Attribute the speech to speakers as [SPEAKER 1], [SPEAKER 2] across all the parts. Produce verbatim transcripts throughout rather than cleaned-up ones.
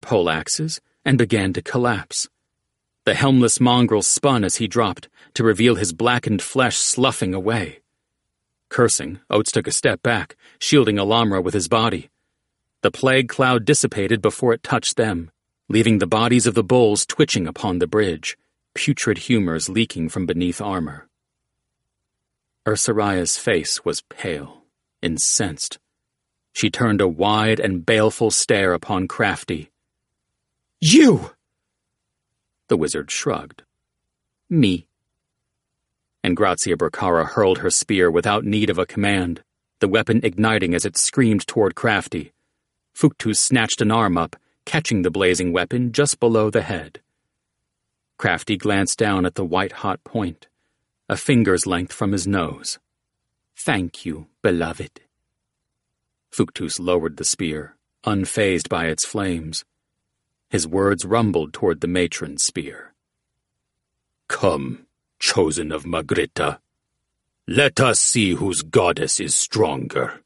[SPEAKER 1] poleaxes and began to collapse. The helmless mongrel spun as he dropped, to reveal his blackened flesh sloughing away. Cursing, Oates took a step back, shielding Alamra with his body. The plague cloud dissipated before it touched them, leaving the bodies of the bulls twitching upon the bridge, putrid humors leaking from beneath armor. Ursariah's face was pale, incensed. She turned a wide and baleful stare upon Crafty. "You!" The wizard shrugged. "Me." And Grazia Berkara hurled her spear without need of a command, the weapon igniting as it screamed toward Crafty. Fuctus snatched an arm up, catching the blazing weapon just below the head. Crafty glanced down at the white-hot point, a finger's length from his nose. "Thank you, beloved." Fuctus lowered the spear, unfazed by its flames. His words rumbled toward the matron's spear. "Come, chosen of Magritta. Let us see whose goddess is stronger."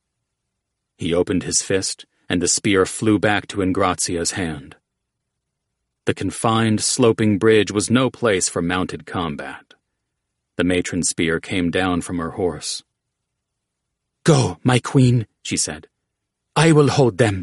[SPEAKER 1] He opened his fist, and the spear flew back to Ingrazia's hand. The confined, sloping bridge was no place for mounted combat. The matron's spear came down from her horse. "Go, my queen," she said. "I will hold them."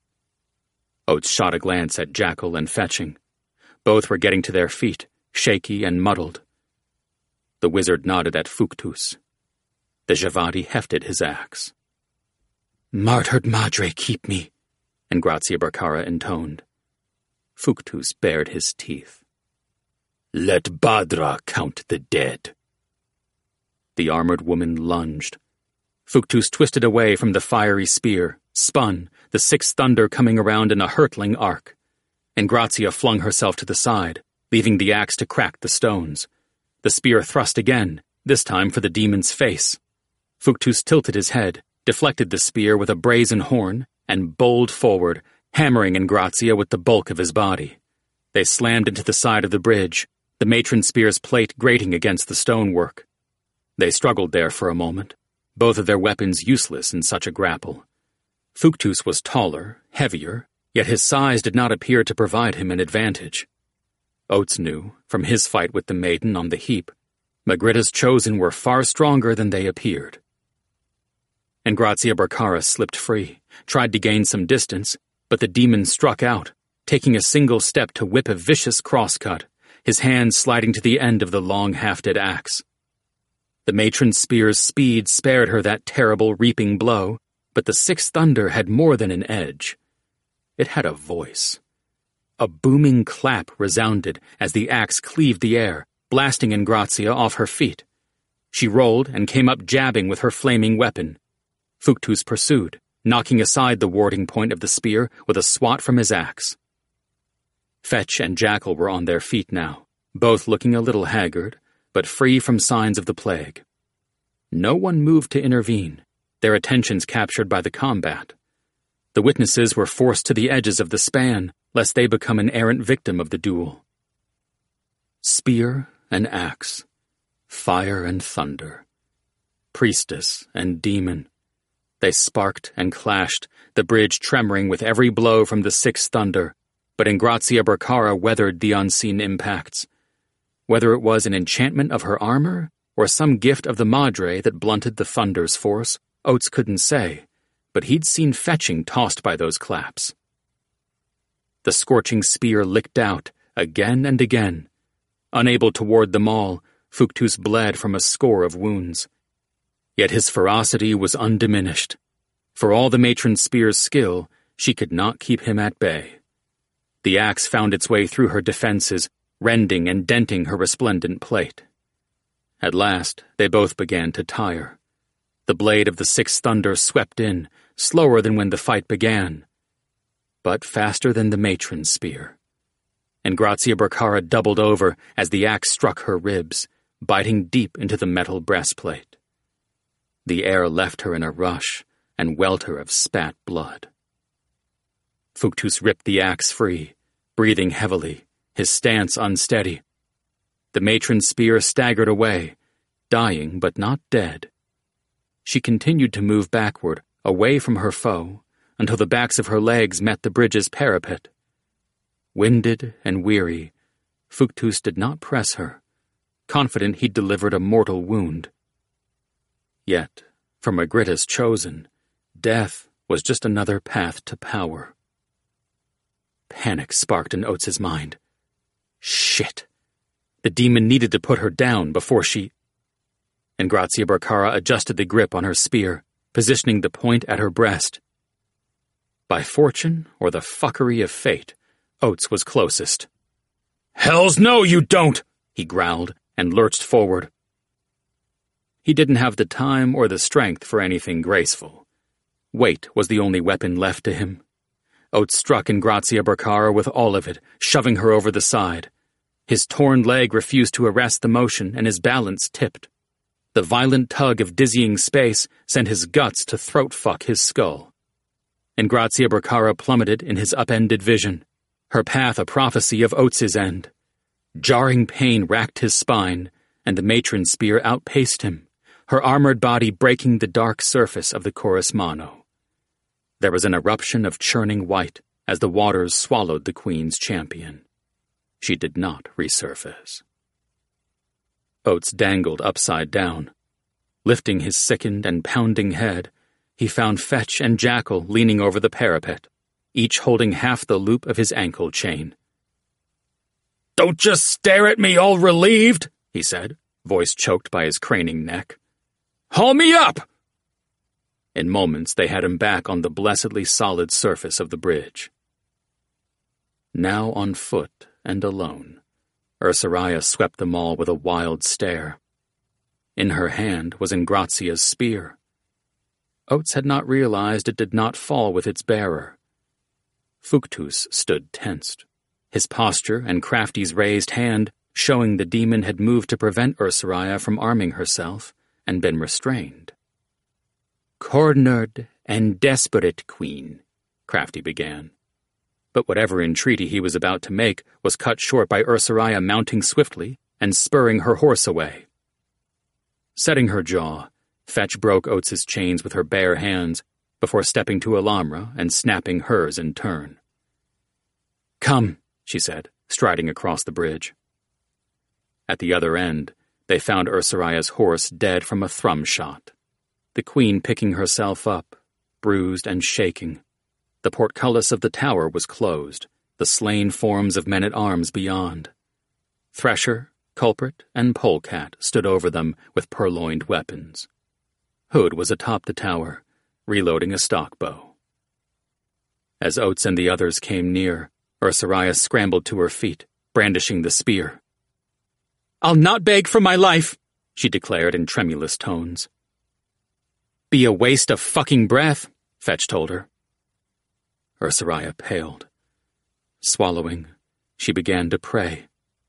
[SPEAKER 1] Oates shot a glance at Jackal and Fetching. Both were getting to their feet, shaky and muddled. The wizard nodded at Fuctus. The Javadi hefted his axe. "Martyred Madre, keep me," Grazia Berkara intoned. Fuctus bared his teeth. "Let Badra count the dead." The armored woman lunged. Fuctus twisted away from the fiery spear, spun, the sixth thunder coming around in a hurtling arc. Grazia flung herself to the side, leaving the axe to crack the stones. The spear thrust again, this time for the demon's face. Fuctus tilted his head, deflected the spear with a brazen horn, and bowled forward, hammering Grazia with the bulk of his body. They slammed into the side of the bridge, the matron spear's plate grating against the stonework. They struggled there for a moment, both of their weapons useless in such a grapple. Fuctus was taller, heavier, yet his size did not appear to provide him an advantage. Oates knew, from his fight with the maiden on the heap, Magritta's chosen were far stronger than they appeared. Grazia Berkara slipped free, tried to gain some distance, but the demon struck out, taking a single step to whip a vicious crosscut, his hand sliding to the end of the long-hafted axe. The matron's spear's speed spared her that terrible reaping blow, but the sixth thunder had more than an edge. It had a voice. A booming clap resounded as the axe cleaved the air, blasting Grazia off her feet. She rolled and came up jabbing with her flaming weapon. Fuctus pursued, knocking aside the warding point of the spear with a swat from his axe. Fetch and Jackal were on their feet now, both looking a little haggard, but free from signs of the plague. No one moved to intervene, their attentions captured by the combat. The witnesses were forced to the edges of the span, lest they become an errant victim of the duel. Spear and axe, fire and thunder, priestess and demon. They sparked and clashed, the bridge tremoring with every blow from the sixth thunder, but Grazia Berkara weathered the unseen impacts. Whether it was an enchantment of her armor, or some gift of the Madre that blunted the thunder's force, Oates couldn't say, but he'd seen Fetching tossed by those claps. The scorching spear licked out, again and again. Unable to ward them all, Fuctus bled from a score of wounds. Yet his ferocity was undiminished. For all the matron's spear's skill, she could not keep him at bay. The axe found its way through her defenses, rending and denting her resplendent plate. At last, they both began to tire. The blade of the sixth thunder swept in, slower than when the fight began, but faster than the matron's spear. Grazia Berkara doubled over as the axe struck her ribs, biting deep into the metal breastplate. The air left her in a rush and welter of spat blood. Fuctus ripped the axe free, breathing heavily, his stance unsteady. The matron's spear staggered away, dying but not dead. She continued to move backward, away from her foe, until the backs of her legs met the bridge's parapet, Winded and weary, Fructus did not press her, confident he'd delivered a mortal wound. Yet, for Magritta's chosen, death was just another path to power. Panic sparked in Oates' mind. Shit! The demon needed to put her down before she... Ingrazia Berkara adjusted the grip on her spear, positioning the point at her breast. By fortune or the fuckery of fate, Oates was closest. "Hells no, you don't!" he growled and lurched forward. He didn't have the time or the strength for anything graceful. Weight was the only weapon left to him. Oates struck Ingrazia Berkara with all of it, shoving her over the side. His torn leg refused to arrest the motion, and his balance tipped. The violent tug of dizzying space sent his guts to throat-fuck his skull. Ingrazia Berkara plummeted in his upended vision, her path a prophecy of Oates' end. Jarring pain racked his spine, and the matron's spear outpaced him, her armored body breaking the dark surface of the Chorus Mano. There was an eruption of churning white as the waters swallowed the Queen's champion. She did not resurface. Oates dangled upside down. Lifting his sickened and pounding head, he found Fetch and Jackal leaning over the parapet, each holding half the loop of his ankle chain. "Don't just stare at me all relieved," he said, voice choked by his craning neck. "Haul me up!" In moments they had him back on the blessedly solid surface of the bridge. Now on foot and alone, Ursaria swept them all with a wild stare. In her hand was Ingrazia's spear. Oates had not realized it did not fall with its bearer. Fructus stood tensed, his posture and Crafty's raised hand showing the demon had moved to prevent Ursaria from arming herself and been restrained. "Cornered and desperate, Queen," Crafty began. But whatever entreaty he was about to make was cut short by Ursaria mounting swiftly and spurring her horse away. Setting her jaw, Fetch broke Oates' chains with her bare hands before stepping to Alamra and snapping hers in turn. "Come," she said, striding across the bridge. At the other end, they found Ursaria's horse dead from a thrum shot, the Queen picking herself up, bruised and shaking. The portcullis of the tower was closed, the slain forms of men-at-arms beyond. Thresher, Culprit, and Polecat stood over them with purloined weapons. Hood was atop the tower, reloading a stock bow. As Oates and the others came near, Ursaria scrambled to her feet, brandishing the spear. "I'll not beg for my life," she declared in tremulous tones. "Be a waste of fucking breath," Fetch told her. Ursaria paled. Swallowing, she began to pray.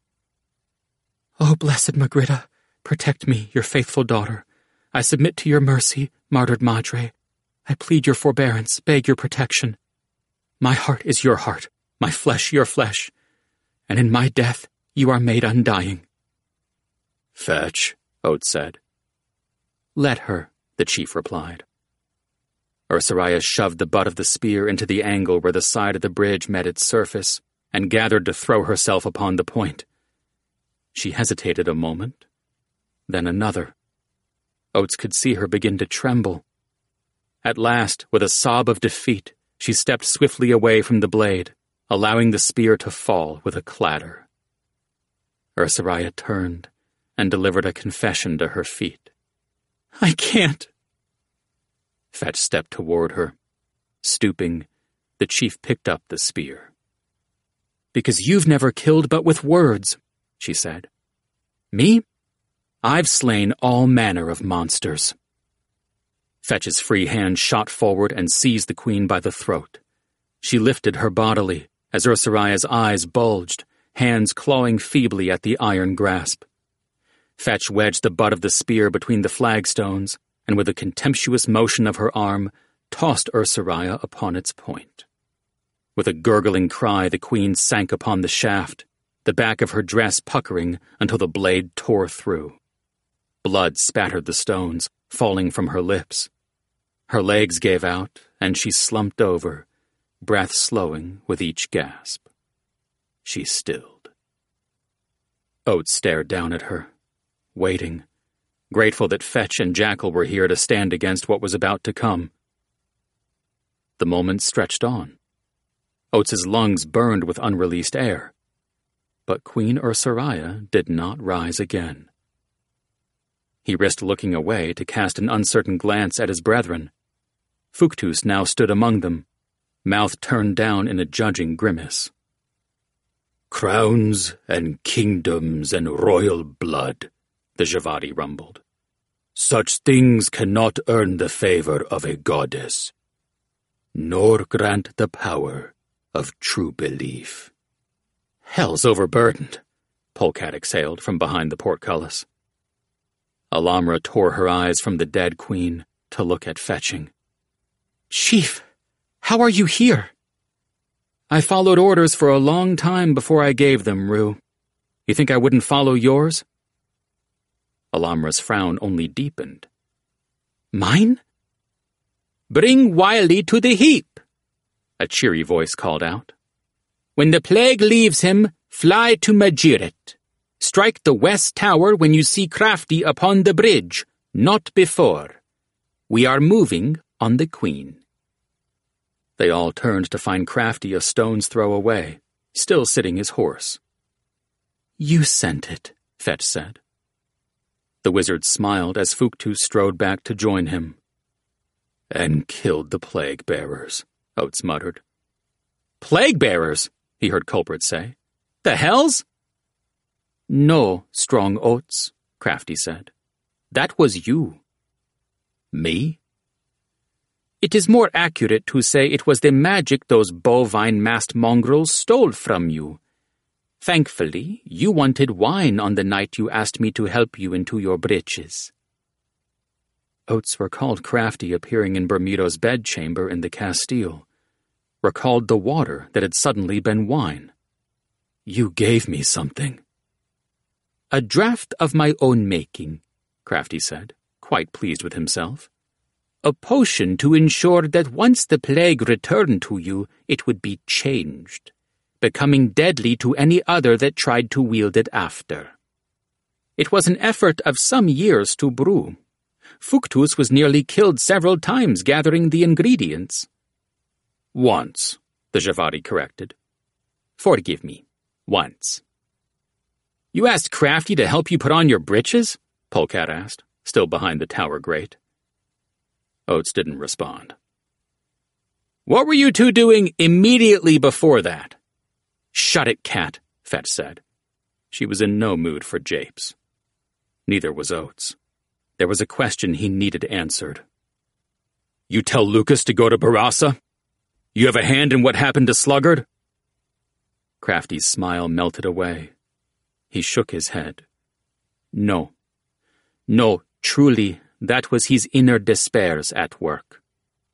[SPEAKER 1] "O blessed Magritta, protect me, your faithful daughter. I submit to your mercy, martyred Madre. I plead your forbearance, beg your protection. My heart is your heart, my flesh your flesh, and in my death you are made undying." "Fetch," Oates said. "Let her," the chief replied. Ursaria shoved the butt of the spear into the angle where the side of the bridge met its surface and gathered to throw herself upon the point. She hesitated a moment, then another. Oates could see her begin to tremble. At last, with a sob of defeat, she stepped swiftly away from the blade, allowing the spear to fall with a clatter. Ursaria turned and delivered a confession to her feet. "I can't." Fetch stepped toward her. Stooping, the chief picked up the spear. "Because you've never killed but with words," she said. "Me? I've slain all manner of monsters." Fetch's free hand shot forward and seized the Queen by the throat. She lifted her bodily as Ursaria's eyes bulged, hands clawing feebly at the iron grasp. Fetch wedged the butt of the spear between the flagstones and with a contemptuous motion of her arm, tossed Ursaria upon its point. With a gurgling cry, the Queen sank upon the shaft, the back of her dress puckering until the blade tore through. Blood spattered the stones, falling from her lips. Her legs gave out, and she slumped over, breath slowing with each gasp. she stilled. Oates stared down at her, waiting, grateful that Fetch and Jackal were here to stand against what was about to come. The moments stretched on. Oates's lungs burned with unreleased air, but Queen Ursaria did not rise again. He risked looking away to cast an uncertain glance at his brethren. Fuctus now stood among them, mouth turned down in a judging grimace. "Crowns and kingdoms and royal blood," the Javadi rumbled. "Such things cannot earn the favor of a goddess, nor grant the power of true belief." "Hell's overburdened," Polcat exhaled from behind the portcullis. Alamra tore her eyes from the dead queen to look at Fetching. "Chief, how are you here?" "I followed orders for a long time before I gave them, Rue. You think I wouldn't follow yours?" Alamra's frown only deepened. "Mine?" "Bring Wiley to the heap," a cheery voice called out. "When the plague leaves him, fly to Majiret. Strike the west tower when you see Crafty upon the bridge, not before. We are moving on the Queen." They all turned to find Crafty a stone's throw away, still sitting his horse. "You sent it," Fetch said. The wizard smiled as Fuctus strode back to join him. "And killed the plague-bearers," Oates muttered. "Plague-bearers?" he heard Culprit say. "The hells?" "No, Strong Oates," Crafty said. "That was you." "Me?" "It is more accurate to say it was the magic those bovine-masked mongrels stole from you. Thankfully, you wanted wine on the night you asked me to help you into your breeches." Oates recalled Crafty appearing in Bermudo's bedchamber in the Castile, recalled the water that had suddenly been wine. "You gave me something." "A draught of my own making," Crafty said, quite pleased with himself. "A potion to ensure that once the plague returned to you, it would be changed, becoming deadly to any other that tried to wield it after. It was an effort of some years to brew. Fuctus was nearly killed several times gathering the ingredients." "Once," the Javadi corrected. "Forgive me, once." "You asked Crafty to help you put on your breeches?" Polcat asked, still behind the tower grate. Oates didn't respond. "What were you two doing immediately before that?" "Shut it, Cat," Fetch said. She was in no mood for japes. Neither was Oates. There was a question he needed answered. "You tell Lucas to go to Barassa? You have a hand in what happened to Sluggard?" Crafty's smile melted away. He shook his head. "No. No, truly, that was his inner despairs at work."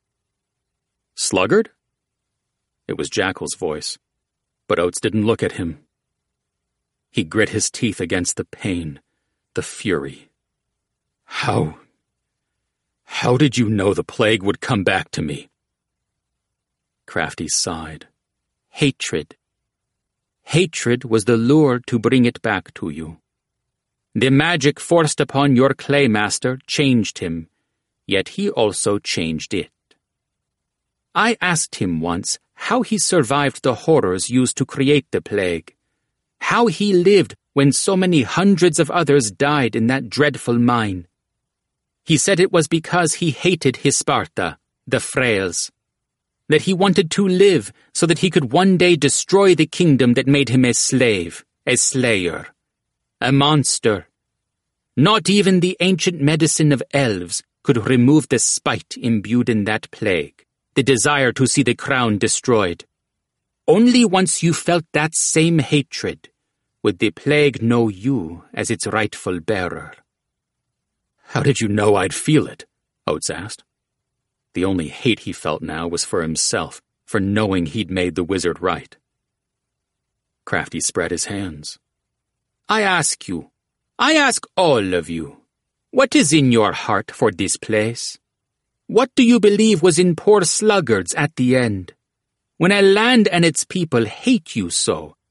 [SPEAKER 1] "Sluggard?" It was Jackal's voice, but Oates didn't look at him. He grit his teeth against the pain, the fury. How... How did you know the plague would come back to me?" Crafty sighed. "Hatred. Hatred was the lure to bring it back to you. The magic forced upon your Claymaster changed him, yet he also changed it. I asked him once how he survived the horrors used to create the plague, how he lived when so many hundreds of others died in that dreadful mine. He said it was because he hated his Sparta, the Frails, that he wanted to live so that he could one day destroy the kingdom that made him a slave, a slayer, a monster. Not even the ancient medicine of elves could remove the spite imbued in that plague, the desire to see the crown destroyed. Only once you felt that same hatred would the plague know you as its rightful bearer." "How did you know I'd feel it?" Oates asked. The only hate he felt now was for himself, for knowing he'd made the wizard right. Crafty spread his hands. "I ask you, I ask all of you, what is in your heart for this place? What do you believe was in poor Sluggard's at the end? When a land and its people hate you so,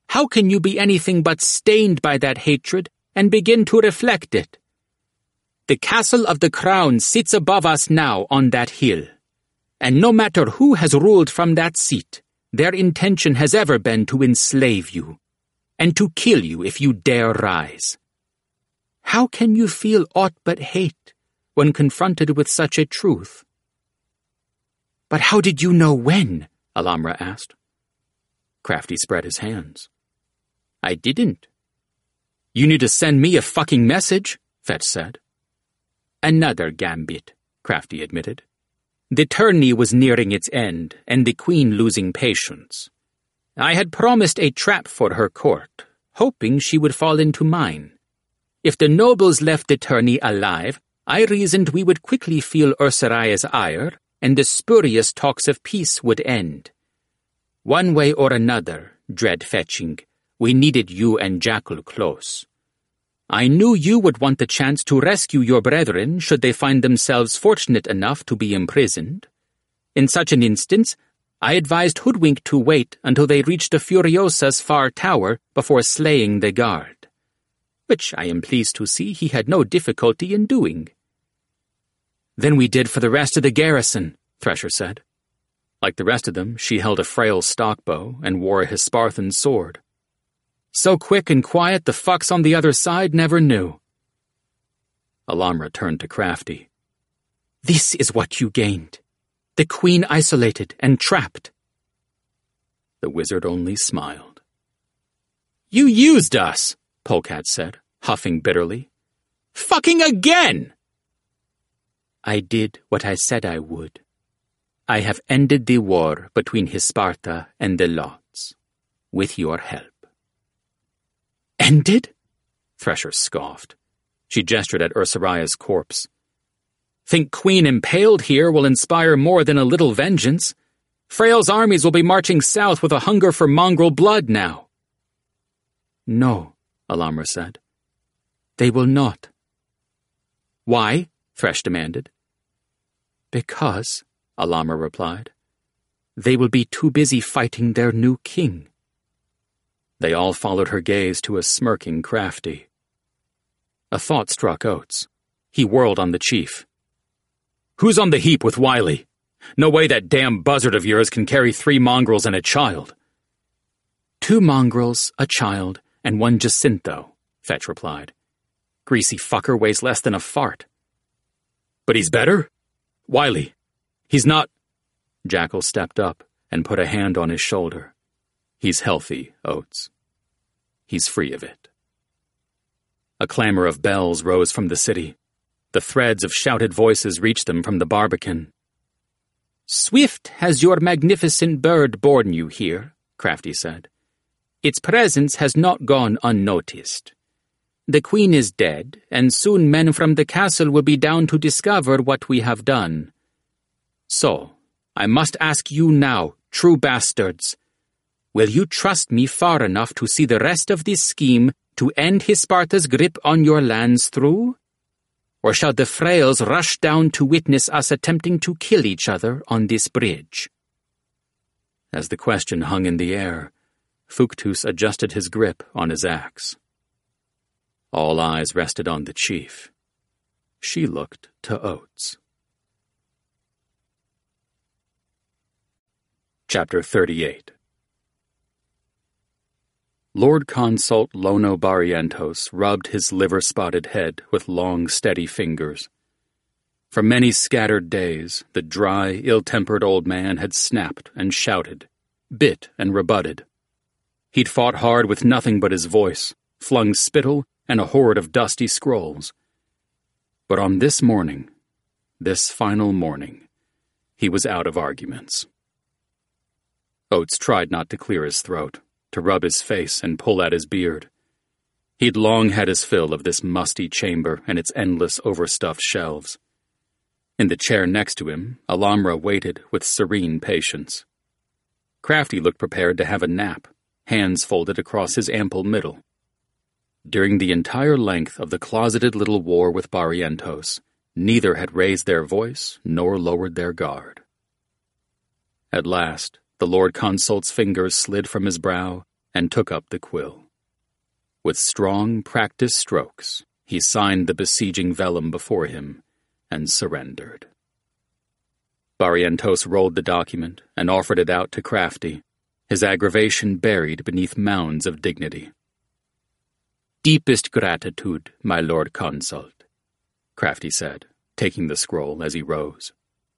[SPEAKER 1] How can you be anything but stained by that hatred and begin to reflect it? The castle of the crown sits above us now on that hill, and no matter who has ruled from that seat, their intention has ever been to enslave you, and to kill you if you dare rise. How can you feel aught but hate when confronted with such a truth? But how did you know when? Alamra asked. Crafty spread his hands. I didn't. You need to send me a fucking message, Fetch said. Another gambit, Crafty admitted. The tourney was nearing its end, and the queen losing patience. I had promised a trap for her court, hoping she would fall into mine. If the nobles left the tourney alive, I reasoned we would quickly feel Ursariah's ire, and the spurious talks of peace would end. One way or another, dread Fetching, we needed you and Jackal close. I knew you would want the chance to rescue your brethren should they find themselves fortunate enough to be imprisoned. In such an instance, I advised Hoodwink to wait until they reached the Furiosa's far tower before slaying the guard, which I am pleased to see he had no difficulty in doing. Then we did for the rest of the garrison, Thresher said. Like the rest of them, she held a frail stockbow and wore a Hisparthan sword. So quick and quiet the fucks on the other side never knew. Alamra turned to Crafty. This is what you gained. The queen isolated and trapped. The wizard only smiled. You used us, Polecat said, huffing bitterly. Fucking again! I did what I said I would. I have ended the war between Hisparta and the Lots, with your help. Ended? Thresher scoffed. She gestured at Ursariah's corpse. Think Queen impaled here will inspire more than a little vengeance? Frail's armies will be marching south with a hunger for mongrel blood now. No, Alamra said. They will not. Why? Thresh demanded. Because, Alamra replied, they will be too busy fighting their new king. They all followed her gaze to a smirking Crafty. A thought struck Oates. He whirled on the chief. Who's on the heap with Wiley? No way that damn buzzard of yours can carry three mongrels and a child. Two mongrels, a child, and one Jacinto, Fetch replied. Greasy fucker weighs less than a fart. But he's better? Wiley, he's not... Jackal stepped up and put a hand on his shoulder. He's healthy, Oates. He's free of it. A clamor of bells rose from the city. The threads of shouted voices reached them from the Barbican. Swift has your magnificent bird borne you here, Crafty said. Its presence has not gone unnoticed. The queen is dead, and soon men from the castle will be down to discover what we have done. So, I must ask you now, true bastards, will you trust me far enough to see the rest of this scheme to end Hisparta's grip on your lands through? Or shall the Frails rush down to witness us attempting to kill each other on this bridge? As the question hung in the air, Fuctus adjusted his grip on his axe. All eyes rested on the chief. She looked to Oates. Chapter thirty-eight. Lord Consult Lono Barrientos rubbed his liver-spotted head with long, steady fingers. For many scattered days, the dry, ill-tempered old man had snapped and shouted, bit and rebutted. He'd fought hard with nothing but his voice, flung spittle and a horde of dusty scrolls. But on this morning, this final morning, he was out of arguments. Oates tried not to clear his throat, to rub his face and pull at his beard. He'd long had his fill of this musty chamber and its endless overstuffed shelves. In the chair next to him, Alamra waited with serene patience. Crafty looked prepared to have a nap, hands folded across his ample middle. During the entire length of the closeted little war with Barrientos, neither had raised their voice nor lowered their guard. At last, the Lord Consult's fingers slid from his brow and took up the quill. With strong, practiced strokes, he signed the besieging vellum before him and surrendered. Barrientos rolled the document and offered it out to Crafty, his aggravation buried beneath mounds of dignity. "Deepest gratitude, my Lord Consult," Crafty said, taking the scroll as he rose.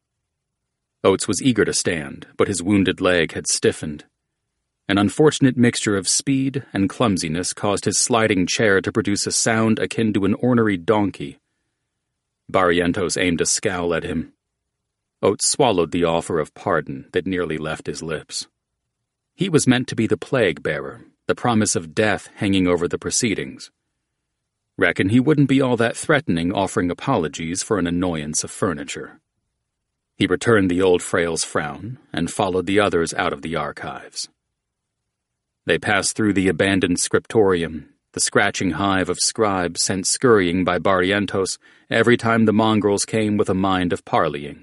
[SPEAKER 1] Oates was eager to stand, but his wounded leg had stiffened. An unfortunate mixture of speed and clumsiness caused his sliding chair to produce a sound akin to an ornery donkey. Barrientos aimed a scowl at him. Oates swallowed the offer of pardon that nearly left his lips. He was meant to be the plague-bearer, the promise of death hanging over the proceedings. Reckon he wouldn't be all that threatening offering apologies for an annoyance of furniture. He returned the old frail's frown and followed the others out of the archives. They passed through the abandoned scriptorium, the scratching hive of scribes sent scurrying by Barrientos every time the mongrels came with a mind of parleying.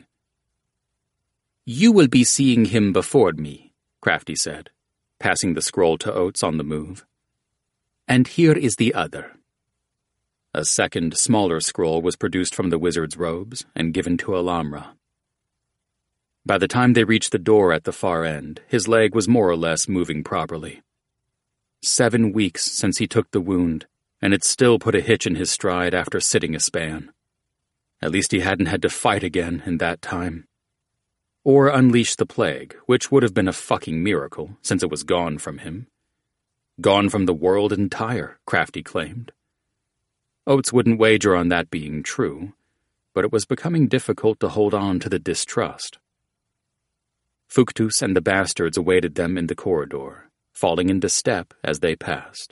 [SPEAKER 1] "You will be seeing him before me," Crafty said, passing the scroll to Oates on the move. "And here is the other." A second, smaller scroll was produced from the wizard's robes and given to Alamra. By the time they reached the door at the far end, his leg was more or less moving properly. Seven weeks since he took the wound, and it still put a hitch in his stride after sitting a span. At least he hadn't had to fight again in that time. Or unleash the plague, which would have been a fucking miracle, since it was gone from him. Gone from the world entire, Crafty claimed. Oates wouldn't wager on that being true, but it was becoming difficult to hold on to the distrust. Fuctus and the bastards awaited them in the corridor, falling into step as they passed.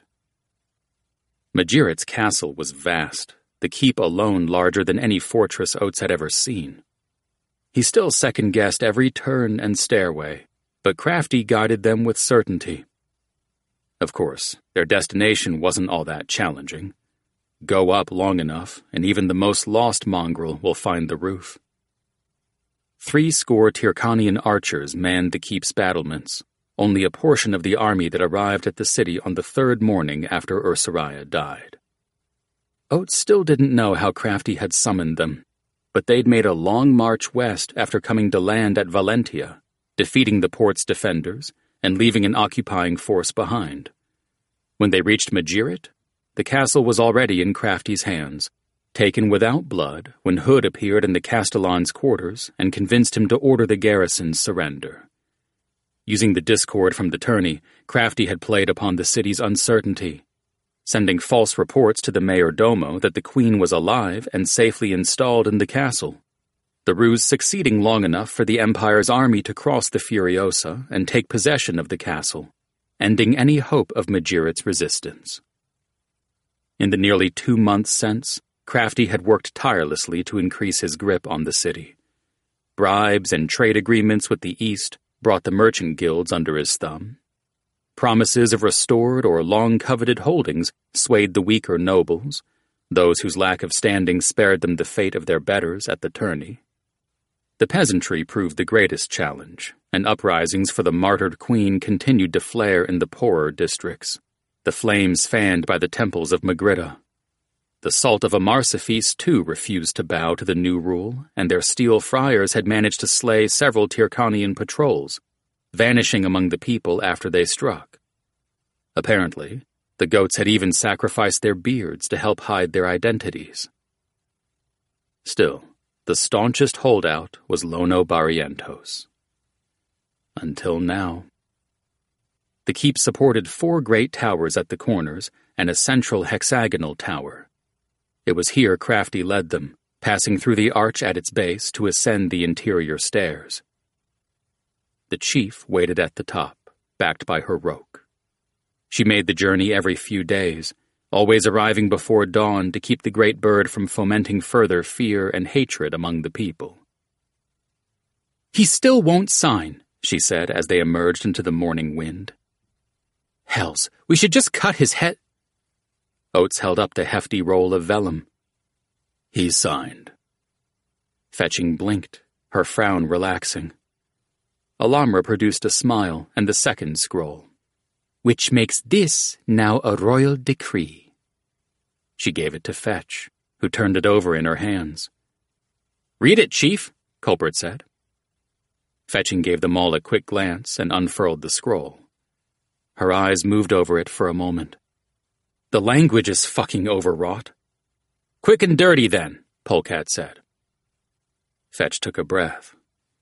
[SPEAKER 1] Majirit's castle was vast, the keep alone larger than any fortress Oates had ever seen. He still second-guessed every turn and stairway, but Crafty guided them with certainty. Of course, their destination wasn't all that challenging. Go up long enough, and even the most lost mongrel will find the roof. Three score Tyrkanian archers manned the keep's battlements, only a portion of the army that arrived at the city on the third morning after Ursaria died. Oates still didn't know how Crafty had summoned them, but they'd made a long march west after coming to land at Valentia, defeating the port's defenders and leaving an occupying force behind. When they reached Majirit, the castle was already in Crafty's hands, taken without blood when Hood appeared in the Castellan's quarters and convinced him to order the garrison's surrender. Using the discord from the tourney, Crafty had played upon the city's uncertainty, sending false reports to the mayor domo that the queen was alive and safely installed in the castle, the ruse succeeding long enough for the Empire's army to cross the Furiosa and take possession of the castle, ending any hope of Majirit's resistance. In the nearly two months since, Crafty had worked tirelessly to increase his grip on the city. Bribes and trade agreements with the East brought the merchant guilds under his thumb. Promises of restored or long-coveted holdings swayed the weaker nobles, those whose lack of standing spared them the fate of their betters at the tourney. The peasantry proved the greatest challenge, and uprisings for the martyred queen continued to flare in the poorer districts, the flames fanned by the temples of Magritta. The Salt of Amarsaphis, too, refused to bow to the new rule, and their steel friars had managed to slay several Tyrkanian patrols, vanishing among the people after they struck. Apparently, the goats had even sacrificed their beards to help hide their identities. Still, the staunchest holdout was Lono Barrientos. Until now. The keep supported four great towers at the corners and a central hexagonal tower. It was here Crafty led them, passing through the arch at its base to ascend the interior stairs. The chief waited at the top, backed by her roque. She made the journey every few days, always arriving before dawn to keep the great bird from fomenting further fear and hatred among the people. "He still won't sign," she said as they emerged into the morning wind. "Hells, we should just cut his head—" Oates held up the hefty roll of vellum. He signed. Fetching blinked, her frown relaxing. Alamra produced a smile and the second scroll. which makes this now a royal decree. She gave it to Fetch, who turned it over in her hands. "Read it, Chief," Culprit said. Fetching gave them all a quick glance and unfurled the scroll. Her eyes moved over it for a moment. "The language is fucking overwrought." "Quick and dirty, then," Polecat said. Fetch took a breath.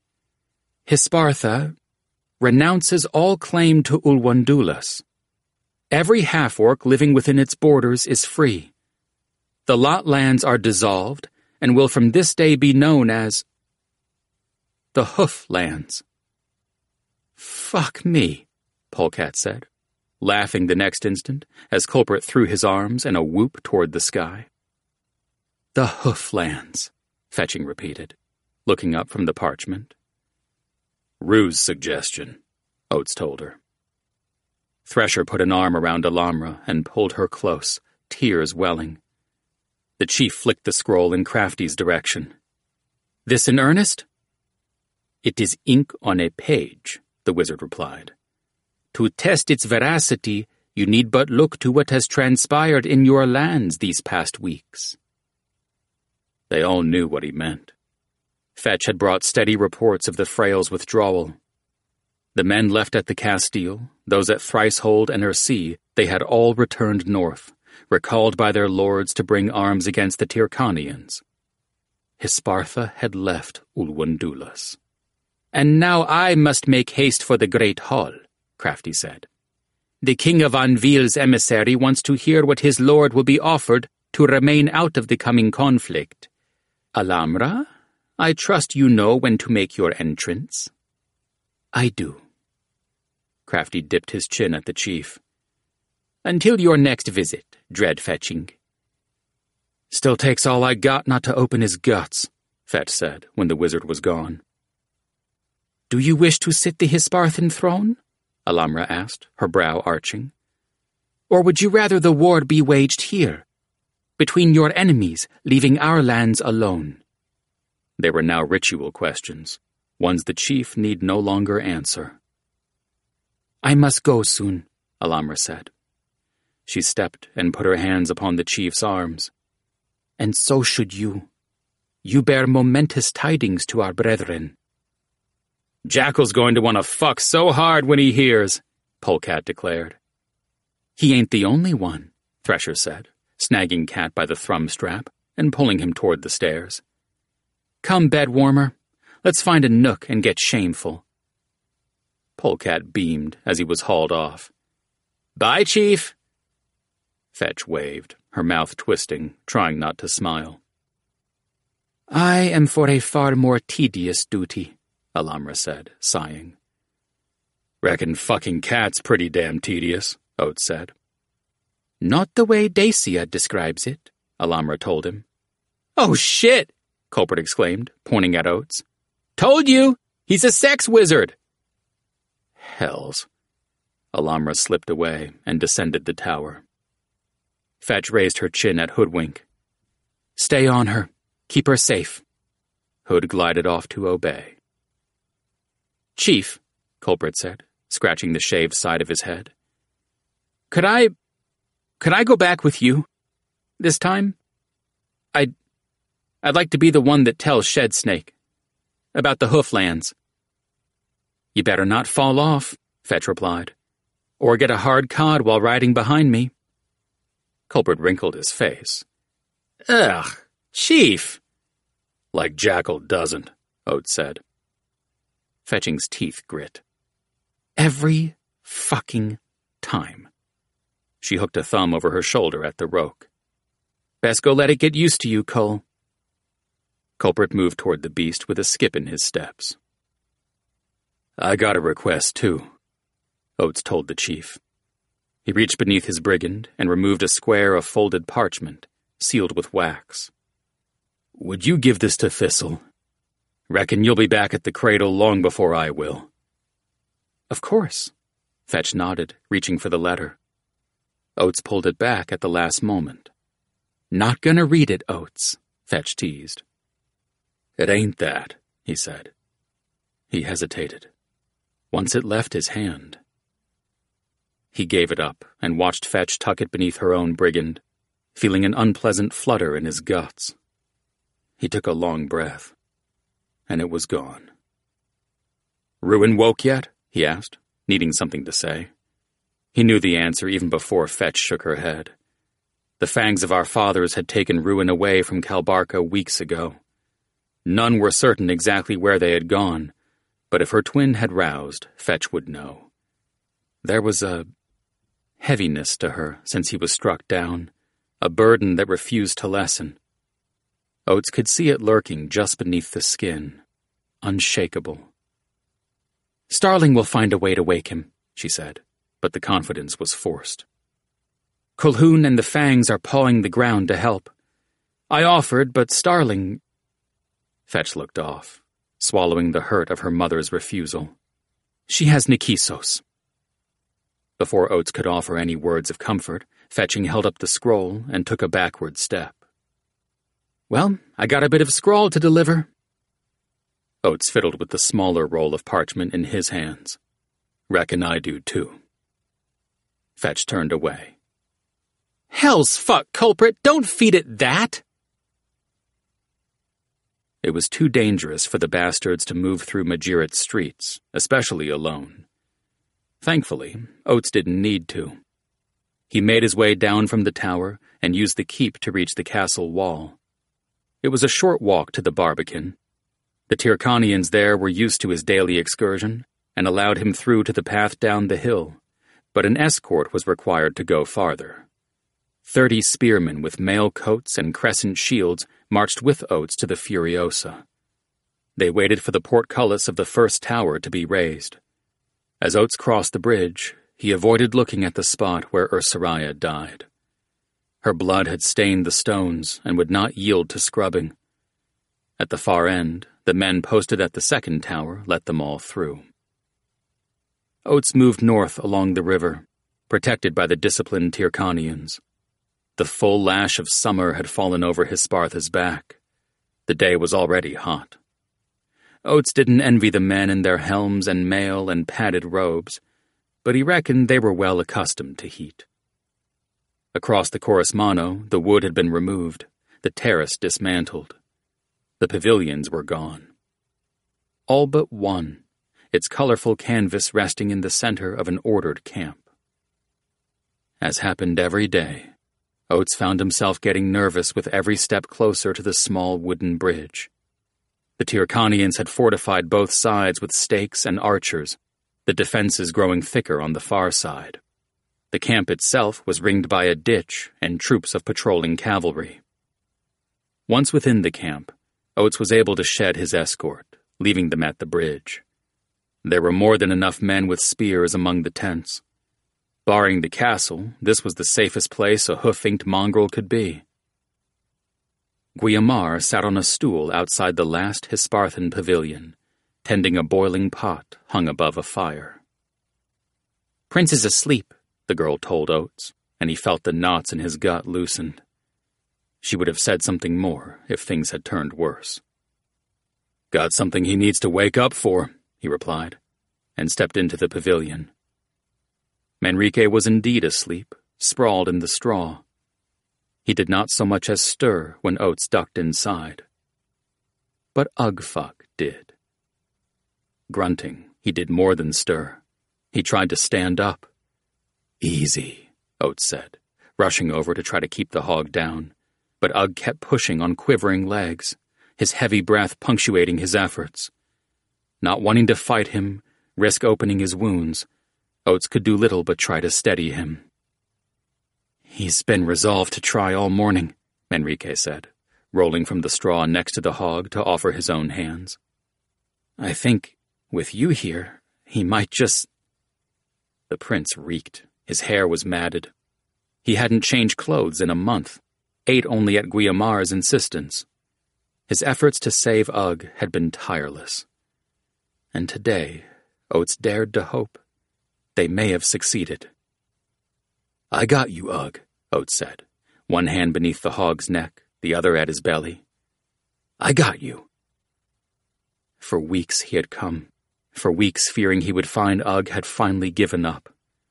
[SPEAKER 1] Hispartha renounces all claim to Ulwandulas. Every half-orc living within its borders is free. The lot lands are dissolved and will from this day be known as the Hoof Lands. "Fuck me," Polecat said, laughing the next instant as Culprit threw his arms in a whoop toward the sky. "The Hoof Lands," Fetching repeated, looking up from the parchment. "Ruse suggestion," Oates told her. Thresher put an arm around Alamra and pulled her close, tears welling. The chief flicked the scroll in Crafty's direction. "This in earnest?" "It is ink on a page," the wizard replied. "To test its veracity, you need but look to what has transpired in your lands these past weeks." They all knew what he meant. Fetch had brought steady reports of the Fraile's withdrawal. The men left at the Castile, those at Thricehold and Ersi, they had all returned north, recalled by their lords to bring arms against the Tyrcanians. Hispartha had left Ulwandulas. "And now I must make haste for the Great Hall," Crafty said. "The King of Anvil's emissary wants to hear what his lord will be offered to remain out of the coming conflict. Alamra, I trust you know when to make your entrance." "I do." Crafty dipped his chin at the chief. "Until your next visit, dread Fetching." "Still takes all I got not to open his guts," Fetch said when the wizard was gone. "Do you wish to sit the Hisparthan throne?" Alamra asked, her brow arching. "Or would you rather the war be waged here, between your enemies, leaving our lands alone?" They were now ritual questions, ones the chief need no longer answer. "I must go soon," Alamra said. She stepped and put her hands upon the chief's arms. "And so should you. You bear momentous tidings to our brethren." "Jackal's going to want to fuck so hard when he hears," Polecat declared. "He ain't the only one," Thresher said, snagging Cat by the thrum strap and pulling him toward the stairs. "Come, bedwarmer. Let's find a nook and get shameful." Polecat beamed as he was hauled off. "Bye, Chief." Fetch waved, her mouth twisting, trying not to smile. "I am for a far more tedious duty," Alamra said, sighing. "Reckon fucking Cat's pretty damn tedious," Oates said. "Not the way Dacia describes it," Alamra told him. "Oh shit!" Culprit exclaimed, pointing at Oates. "Told you! He's a sex wizard!" Hells. Alamra slipped away and descended the tower. Fetch raised her chin at Hoodwink. "Stay on her. Keep her safe." Hood glided off to obey. "Chief," Culprit said, scratching the shaved side of his head. Could I... could I go back with you? This time? I'd... I'd like to be the one that tells Shedsnake. About the Hooflands." "You better not fall off," Fetch replied. "Or get a hard cod while riding behind me." Culprit wrinkled his face. "Ugh, Chief!" "Like Jackal doesn't," Oates said. Fetching's teeth grit. "Every fucking time." She hooked a thumb over her shoulder at the Roke. "Best go let it get used to you, Cole." Culprit moved toward the beast with a skip in his steps. "I got a request, too," Oates told the chief. He reached beneath his brigand and removed a square of folded parchment, sealed with wax. "Would you give this to Thistle? Reckon you'll be back at the cradle long before I will." "Of course." Fetch nodded, reaching for the letter. Oates pulled it back at the last moment. "Not gonna read it, Oates," Fetch teased. "It ain't that," he said. He hesitated. Once it left his hand. He gave it up and watched Fetch tuck it beneath her own brigand, feeling an unpleasant flutter in his guts. He took a long breath, and it was gone. "Ruin woke yet?" he asked, needing something to say. He knew the answer even before Fetch shook her head. The fangs of our fathers had taken Ruin away from Kalbarka weeks ago. None were certain exactly where they had gone, but if her twin had roused, Fetch would know. There was a heaviness to her since he was struck down, a burden that refused to lessen. Oates could see it lurking just beneath the skin, unshakable. "Starling will find a way to wake him," she said, but the confidence was forced. "Colhoun and the Fangs are pawing the ground to help. I offered, but Starling—" Fetch looked off, swallowing the hurt of her mother's refusal. "She has Nikisos." Before Oates could offer any words of comfort, Fetching held up the scroll and took a backward step. "Well, I got a bit of scrawl to deliver." Oates fiddled with the smaller roll of parchment in his hands. "Reckon I do, too." Fetch turned away. "Hell's fuck, culprit, don't feed it that!" It was too dangerous for the bastards to move through Majirit's streets, especially alone. Thankfully, Oates didn't need to. He made his way down from the tower and used the keep to reach the castle wall. It was a short walk to the Barbican. The Tyrkanians there were used to his daily excursion and allowed him through to the path down the hill, but an escort was required to go farther. Thirty spearmen with mail coats and crescent shields marched with Oates to the Furiosa. They waited for the portcullis of the first tower to be raised. As Oates crossed the bridge, he avoided looking at the spot where Ursuraya died. Her blood had stained the stones and would not yield to scrubbing. At the far end, the men posted at the second tower let them all through. Oates moved north along the river, protected by the disciplined Tyrkanians. The full lash of summer had fallen over Hispartha's back. The day was already hot. Oates didn't envy the men in their helms and mail and padded robes, but he reckoned they were well accustomed to heat. Across the Coruscano, the wood had been removed, the terrace dismantled. The pavilions were gone. All but one, its colorful canvas resting in the center of an ordered camp. As happened every day, Oates found himself getting nervous with every step closer to the small wooden bridge. The Tyrkanians had fortified both sides with stakes and archers, the defenses growing thicker on the far side. The camp itself was ringed by a ditch and troops of patrolling cavalry. Once within the camp, Oates was able to shed his escort, leaving them at the bridge. There were more than enough men with spears among the tents. Barring the castle, this was the safest place a hoof-inked mongrel could be. Guiamar sat on a stool outside the last Hisparthan pavilion, tending a boiling pot hung above a fire. "Prince is asleep," the girl told Oates, and he felt the knots in his gut loosened. She would have said something more if things had turned worse. "Got something he needs to wake up for," he replied, and stepped into the pavilion. Manrique was indeed asleep, sprawled in the straw. He did not so much as stir when Oates ducked inside. But Ugfuck did. Grunting, he did more than stir. He tried to stand up. "Easy," Oates said, rushing over to try to keep the hog down, but Ugg kept pushing on quivering legs, his heavy breath punctuating his efforts. Not wanting to fight him, risk opening his wounds, Oates could do little but try to steady him. "He's been resolved to try all morning," Manrique said, rolling from the straw next to the hog to offer his own hands. "I think, with you here, he might just—" The prince reeked. His hair was matted. He hadn't changed clothes in a month, ate only at Guiamar's insistence. His efforts to save Ugg had been tireless. And today, Oates dared to hope they may have succeeded. "I got you, Ugg," Oates said, one hand beneath the hog's neck, the other at his belly. "I got you." For weeks he had come, for weeks fearing he would find Ugg had finally given up.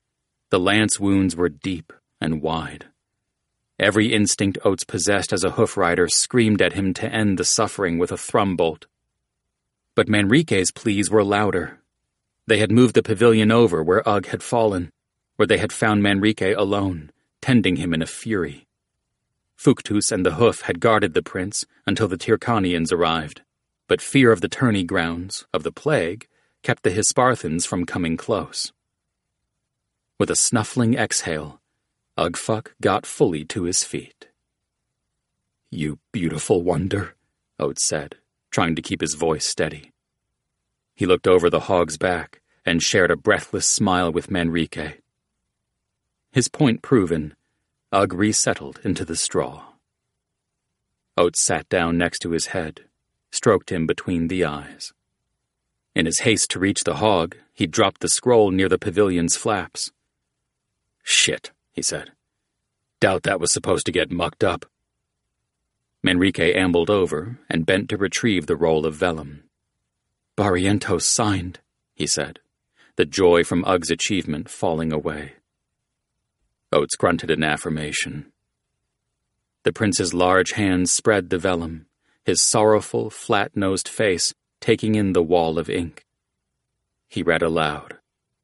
[SPEAKER 1] The lance wounds were deep and wide. Every instinct Oates possessed as a hoof rider screamed at him to end the suffering with a thrum bolt. But Manrique's pleas were louder. They had moved the pavilion over where Ugg had fallen, where they had found Manrique alone, tending him in a fury. Fuctus and the hoof had guarded the prince until the Tyrcanians arrived, but fear of the tourney grounds, of the plague, kept the Hisparthans from coming close. With a snuffling exhale, Ugfuck got fully to his feet. "You beautiful wonder," Oates said, trying to keep his voice steady. He looked over the hog's back and shared a breathless smile with Manrique. His point proven, Ugg resettled into the straw. Oates sat down next to his head, stroked him between the eyes. In his haste to reach the hog, he dropped the scroll near the pavilion's flaps. "Shit," he said. "Doubt that was supposed to get mucked up." Manrique ambled over and bent to retrieve the roll of vellum. "Barrientos signed," he said, the joy from Ugg's achievement falling away. Oates grunted an affirmation. The prince's large hands spread the vellum, his sorrowful, flat-nosed face taking in the wall of ink. He read aloud.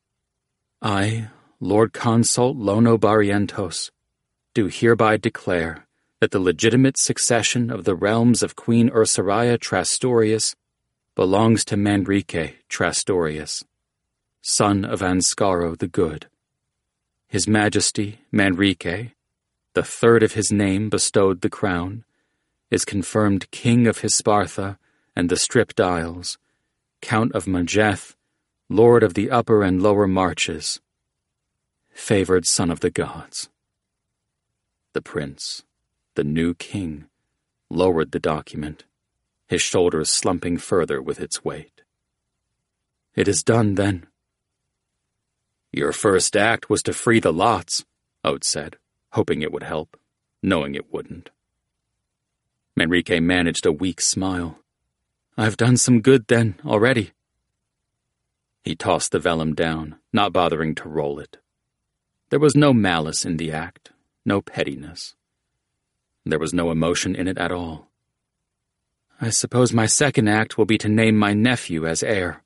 [SPEAKER 1] "I, Lord Consult Lono Barrientos, do hereby declare that the legitimate succession of the realms of Queen Ursaria Trastorius belongs to Manrique Trastorius, son of Anscaro the Good. His Majesty Manrique, the third of his name bestowed the crown, is confirmed King of Hispartha and the Stripped Isles, Count of Majeth, Lord of the Upper and Lower Marches, favored son of the gods." The prince, the new king, lowered the document, his shoulders slumping further with its weight. "It is done, then." "Your first act was to free the lots," Oates said, hoping it would help, knowing it wouldn't. Manrique managed a weak smile. "I've done some good, then, already." He tossed the vellum down, not bothering to roll it. There was no malice in the act, no pettiness. There was no emotion in it at all. "I suppose my second act will be to name my nephew as heir."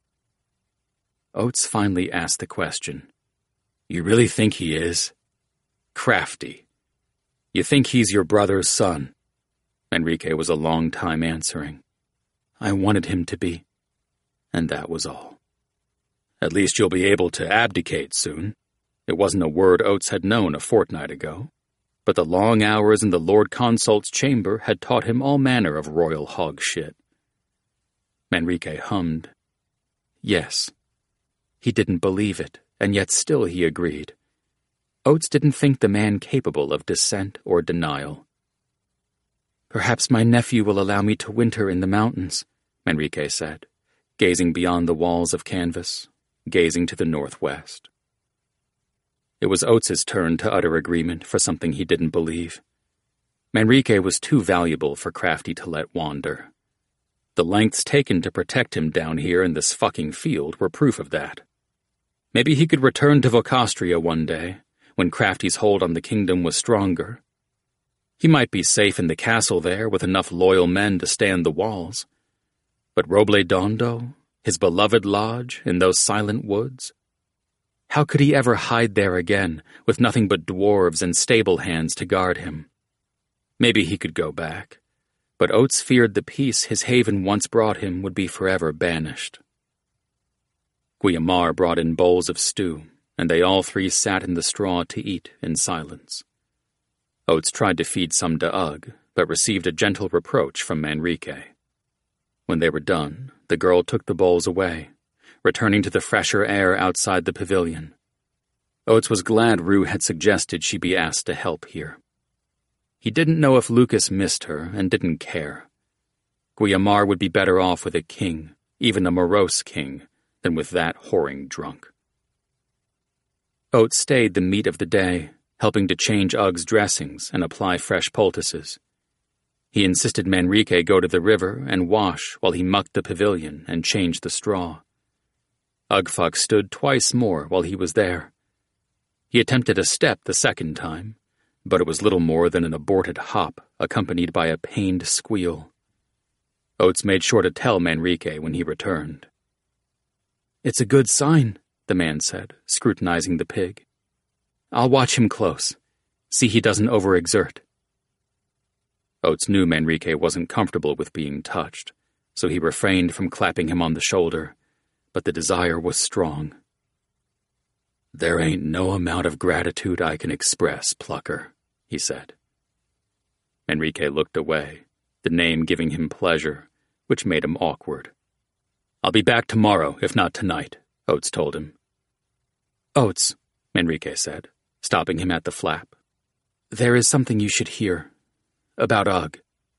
[SPEAKER 1] Oates finally asked the question. "You really think he is? Crafty. You think he's your brother's son?" Manrique was a long time answering. "I wanted him to be, and that was all." "At least you'll be able to abdicate soon." It wasn't a word Oates had known a fortnight ago, but the long hours in the Lord Consult's chamber had taught him all manner of royal hog shit. Manrique hummed. Yes. He didn't believe it, and yet still he agreed. Oates didn't think the man capable of dissent or denial. "Perhaps my nephew will allow me to winter in the mountains," Manrique said, gazing beyond the walls of canvas, gazing to the northwest. It was Oates's turn to utter agreement for something he didn't believe. Manrique was too valuable for Crafty to let wander. The lengths taken to protect him down here in this fucking field were proof of that. Maybe he could return to Vocastria one day, when Crafty's hold on the kingdom was stronger. He might be safe in the castle there with enough loyal men to stand the walls. But Robledondo, his beloved lodge in those silent woods? How could he ever hide there again, with nothing but dwarves and stable hands to guard him? Maybe he could go back, but Oates feared the peace his haven once brought him would be forever banished. Guiamar brought in bowls of stew, and they all three sat in the straw to eat in silence. Oates tried to feed some to Ugg, but received a gentle reproach from Manrique. When they were done, the girl took the bowls away, returning to the fresher air outside the pavilion. Oates was glad Rue had suggested she be asked to help here. He didn't know if Lucas missed her and didn't care. Guiamar would be better off with a king, even a morose king, than with that whoring drunk. Oates stayed the meat of the day, helping to change Ugg's dressings and apply fresh poultices. He insisted Manrique go to the river and wash while he mucked the pavilion and changed the straw. Ugfuck stood twice more while he was there. He attempted a step the second time, but it was little more than an aborted hop, accompanied by a pained squeal. Oates made sure to tell Manrique when he returned. "It's a good sign," the man said, scrutinizing the pig. "I'll watch him close. See he doesn't overexert." Oates knew Manrique wasn't comfortable with being touched, so he refrained from clapping him on the shoulder, but the desire was strong. "There ain't no amount of gratitude I can express, Plucker," he said. Manrique looked away, the name giving him pleasure, which made him awkward. "I'll be back tomorrow, if not tonight," Oates told him. "Oates," Manrique said, stopping him at the flap, "there is something you should hear. About Ugg."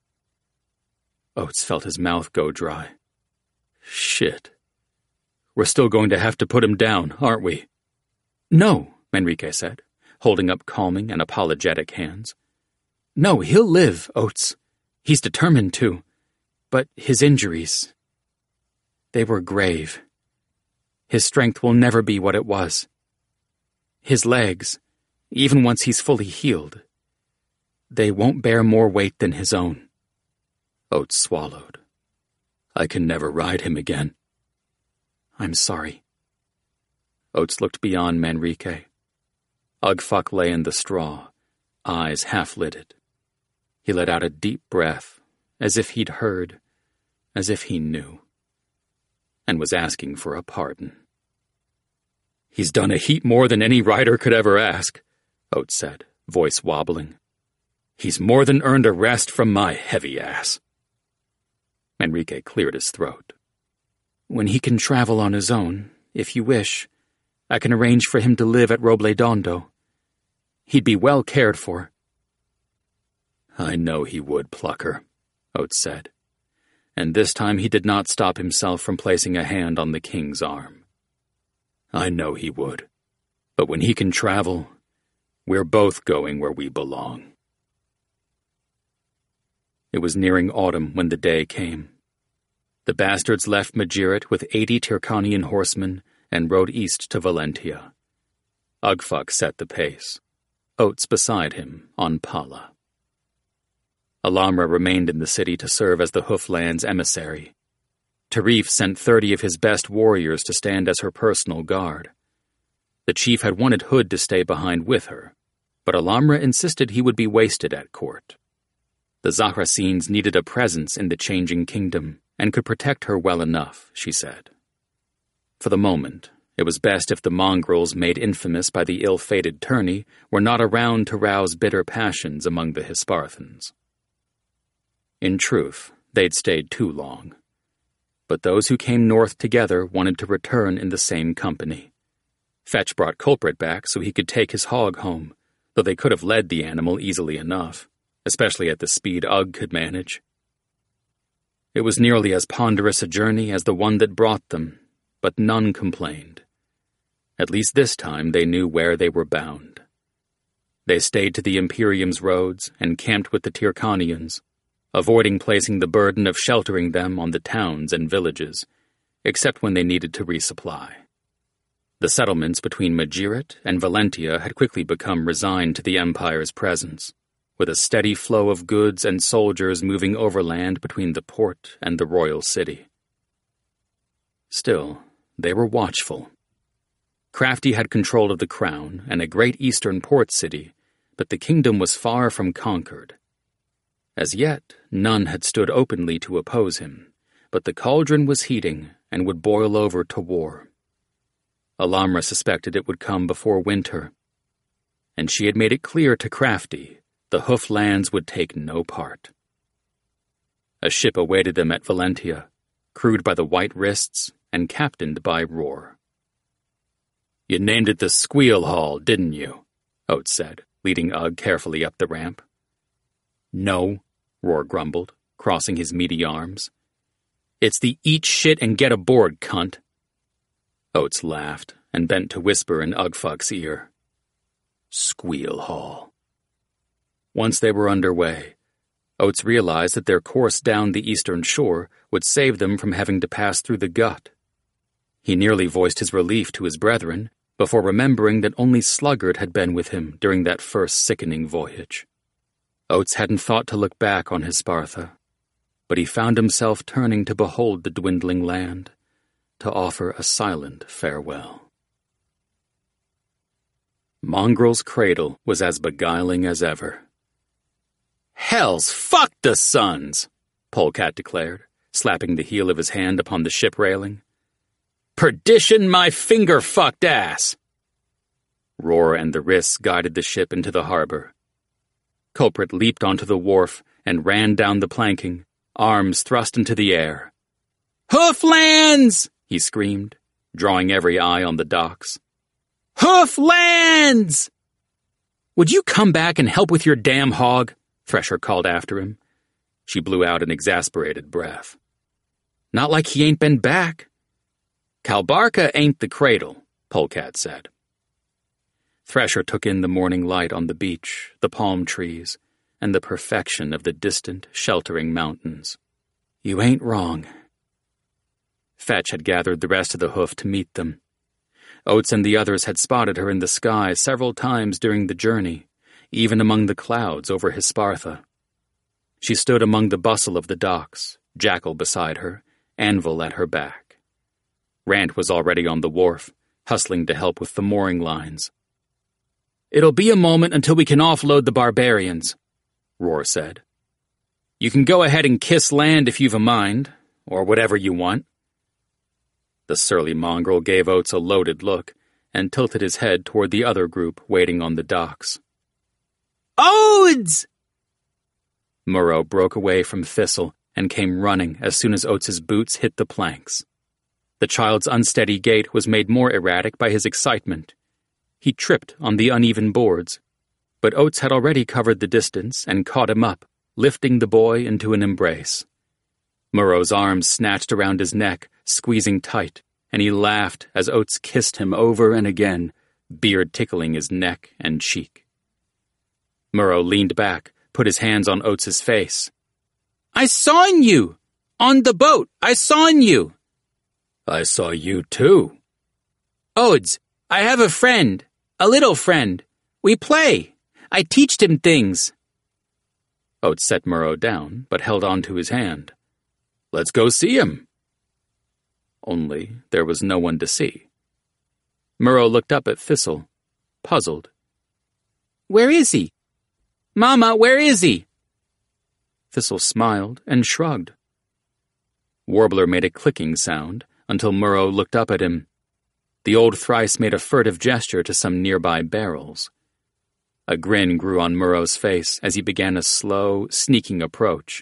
[SPEAKER 1] Oates felt his mouth go dry. "Shit. We're still going to have to put him down, aren't we?" "No," Manrique said, holding up calming and apologetic hands. "No, he'll live, Oates. He's determined to. But his injuries, they were grave. His strength will never be what it was. His legs, even once he's fully healed, they won't bear more weight than his own." Oates swallowed. "I can never ride him again." "I'm sorry." Oates looked beyond Manrique. Ugfuck lay in the straw, eyes half-lidded. He let out a deep breath, as if he'd heard, as if he knew, and was asking for a pardon. "He's done a heap more than any rider could ever ask," Oates said, voice wobbling. "He's more than earned a rest from my heavy ass." Manrique cleared his throat. "When he can travel on his own, if you wish, I can arrange for him to live at Robledondo. He'd be well cared for." "I know he would, Plucker," Oates said, and this time he did not stop himself from placing a hand on the king's arm. "I know he would, but when he can travel, we're both going where we belong." It was nearing autumn when the day came. The bastards left Majiret with eighty Tyrcanian horsemen and rode east to Valentia. Ugfuck set the pace, Oates beside him on Pala. Alamra remained in the city to serve as the Hoofland's emissary. Tarif sent thirty of his best warriors to stand as her personal guard. The chief had wanted Hood to stay behind with her, but Alamra insisted he would be wasted at court. The Zahrasines needed a presence in the changing kingdom, and could protect her well enough, she said. For the moment, it was best if the mongrels made infamous by the ill-fated tourney were not around to rouse bitter passions among the Hisparthans. In truth, they'd stayed too long. But those who came north together wanted to return in the same company. Fetch brought Culprit back so he could take his hog home, though they could have led the animal easily enough, especially at the speed Ugg could manage. It was nearly as ponderous a journey as the one that brought them, but none complained. At least this time they knew where they were bound. They stayed to the Imperium's roads and camped with the Tyrcanians, avoiding placing the burden of sheltering them on the towns and villages, except when they needed to resupply. The settlements between Majiret and Valentia had quickly become resigned to the Empire's presence, with a steady flow of goods and soldiers moving overland between the port and the royal city. Still, they were watchful. Crafty had control of the crown and a great eastern port city, but the kingdom was far from conquered. As yet, none had stood openly to oppose him, but the cauldron was heating and would boil over to war. Alamra suspected it would come before winter, and she had made it clear to Crafty the Hooflands would take no part. A ship awaited them at Valentia, crewed by the White Wrists and captained by Roar. "You named it the Squeal Hall, didn't you?" Oates said, leading Ugg carefully up the ramp. "No," Roar grumbled, crossing his meaty arms. "It's the eat shit and get aboard, cunt." Oates laughed and bent to whisper in Ugfuck's ear. "Squeal Hall." Once they were underway, Oates realized that their course down the eastern shore would save them from having to pass through the Gut. He nearly voiced his relief to his brethren, before remembering that only Sluggard had been with him during that first sickening voyage. Oates hadn't thought to look back on Hispartha, but he found himself turning to behold the dwindling land, to offer a silent farewell. Mongrel's cradle was as beguiling as ever. "Hell's fuck the Suns!" Polecat declared, slapping the heel of his hand upon the ship railing. "Perdition my finger-fucked ass!" Roar and the Riss guided the ship into the harbor. Culprit leaped onto the wharf and ran down the planking, arms thrust into the air. "Hooflands!" he screamed, drawing every eye on the docks. "Hooflands!" "Would you come back and help with your damn hog?" Thresher called after him. She blew out an exasperated breath. "Not like he ain't been back." "Kalbarka ain't the cradle," Polecat said. Thresher took in the morning light on the beach, the palm trees, and the perfection of the distant, sheltering mountains. "You ain't wrong." Fetch had gathered the rest of the hoof to meet them. Oates and the others had spotted her in the sky several times during the journey, even among the clouds over Hispartha. She stood among the bustle of the docks, Jackal beside her, Anvil at her back. Rant was already on the wharf, hustling to help with the mooring lines. "It'll be a moment until we can offload the barbarians," Roar said. "You can go ahead and kiss land if you've a mind, or whatever you want." The surly mongrel gave Oates a loaded look and tilted his head toward the other group waiting on the docks. "Odes!" Murrow broke away from Thistle and came running as soon as Oates's boots hit the planks. The child's unsteady gait was made more erratic by his excitement. He tripped on the uneven boards, but Oates had already covered the distance and caught him up, lifting the boy into an embrace. Murrow's arms snatched around his neck, squeezing tight, and he laughed as Oates kissed him over and again, beard tickling his neck and cheek. Murrow leaned back, put his hands on Oates's face. "I saw'n you! On the boat, I saw'n you!" "I saw you too." "Odes, I have a friend, a little friend. We play. I teached him things." Oates set Murrow down, but held on to his hand. "Let's go see him." Only there was no one to see. Murrow looked up at Thistle, puzzled. "Where is he? Mama, where is he?" Thistle smiled and shrugged. Warbler made a clicking sound until Murrow looked up at him. The old thrice made a furtive gesture to some nearby barrels. A grin grew on Murrow's face as he began a slow, sneaking approach.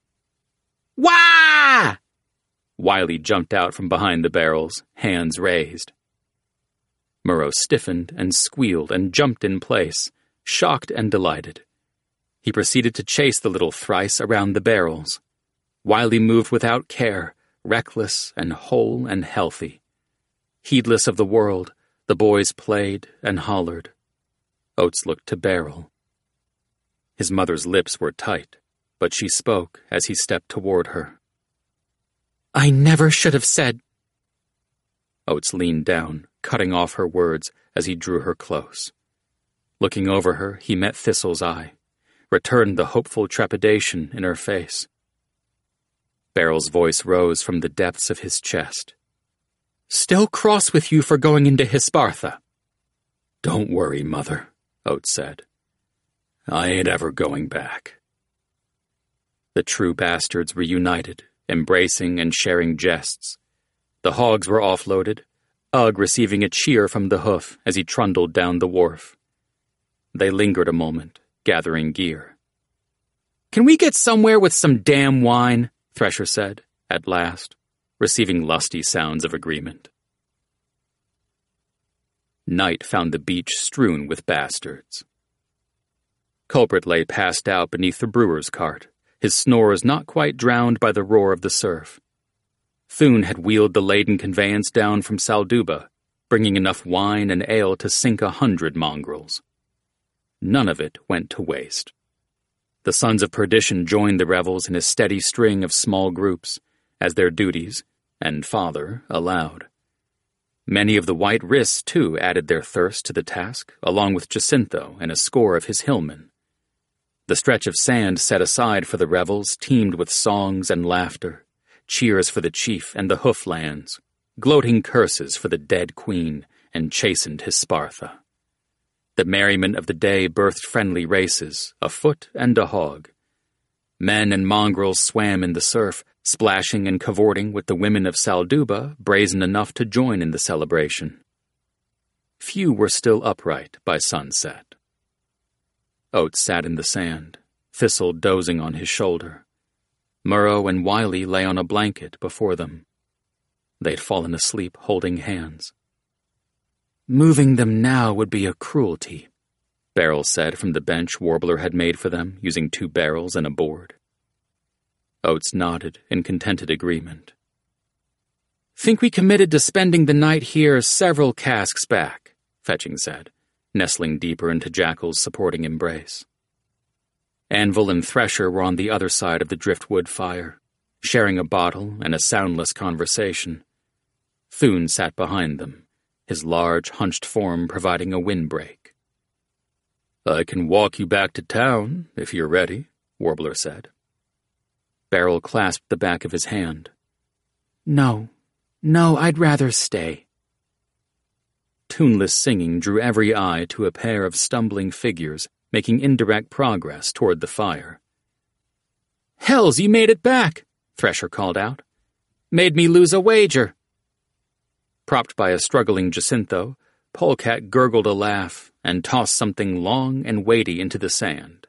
[SPEAKER 1] "Wah!" Wiley jumped out from behind the barrels, hands raised. Murrow stiffened and squealed and jumped in place, shocked and delighted. He proceeded to chase the little thrice around the barrels. Wiley moved without care, reckless and whole and healthy. Heedless of the world, the boys played and hollered. Oates looked to Beryl. His mother's lips were tight, but she spoke as he stepped toward her. "I never should have said—" Oates leaned down, cutting off her words as he drew her close. Looking over her, he met Thistle's eye, returned the hopeful trepidation in her face. Beryl's voice rose from the depths of his chest. "Still cross with you for going into Hispartha?" "Don't worry, Mother," Oates said. "I ain't ever going back." The true bastards reunited, embracing and sharing jests. The hogs were offloaded, Ugg receiving a cheer from the hoof as he trundled down the wharf. They lingered a moment, gathering gear. "Can we get somewhere with some damn wine?" Thresher said, at last, receiving lusty sounds of agreement. Night found the beach strewn with bastards. Culprit lay passed out beneath the brewer's cart, his snores not quite drowned by the roar of the surf. Thune had wheeled the laden conveyance down from Salduba, bringing enough wine and ale to sink a hundred mongrels. None of it went to waste. The Sons of Perdition joined the revels in a steady string of small groups, as their duties, and father, allowed. Many of the white wrists, too, added their thirst to the task, along with Jacinto and a score of his hillmen. The stretch of sand set aside for the revels teemed with songs and laughter, cheers for the chief and the hooflands, gloating curses for the dead queen and chastened Hispartha. The merriment of the day birthed friendly races, a foot and a hog. Men and mongrels swam in the surf, splashing and cavorting with the women of Salduba, brazen enough to join in the celebration. Few were still upright by sunset. Oates sat in the sand, Thistle dozing on his shoulder. Murrow and Wiley lay on a blanket before them. They'd fallen asleep holding hands. "Moving them now would be a cruelty," Beryl said from the bench Warbler had made for them, using two barrels and a board. Oates nodded in contented agreement. "Think we committed to spending the night here several casks back," Fetching said, nestling deeper into Jackal's supporting embrace. Anvil and Thresher were on the other side of the driftwood fire, sharing a bottle and a soundless conversation. Thune sat behind them, his large, hunched form providing a windbreak. "I can walk you back to town, if you're ready," Warbler said. Beryl clasped the back of his hand. "No, no, I'd rather stay." Tuneless singing drew every eye to a pair of stumbling figures making indirect progress toward the fire. "Hells, you made it back!" Thresher called out. "Made me lose a wager." Propped by a struggling Jacinto, Polecat gurgled a laugh and tossed something long and weighty into the sand.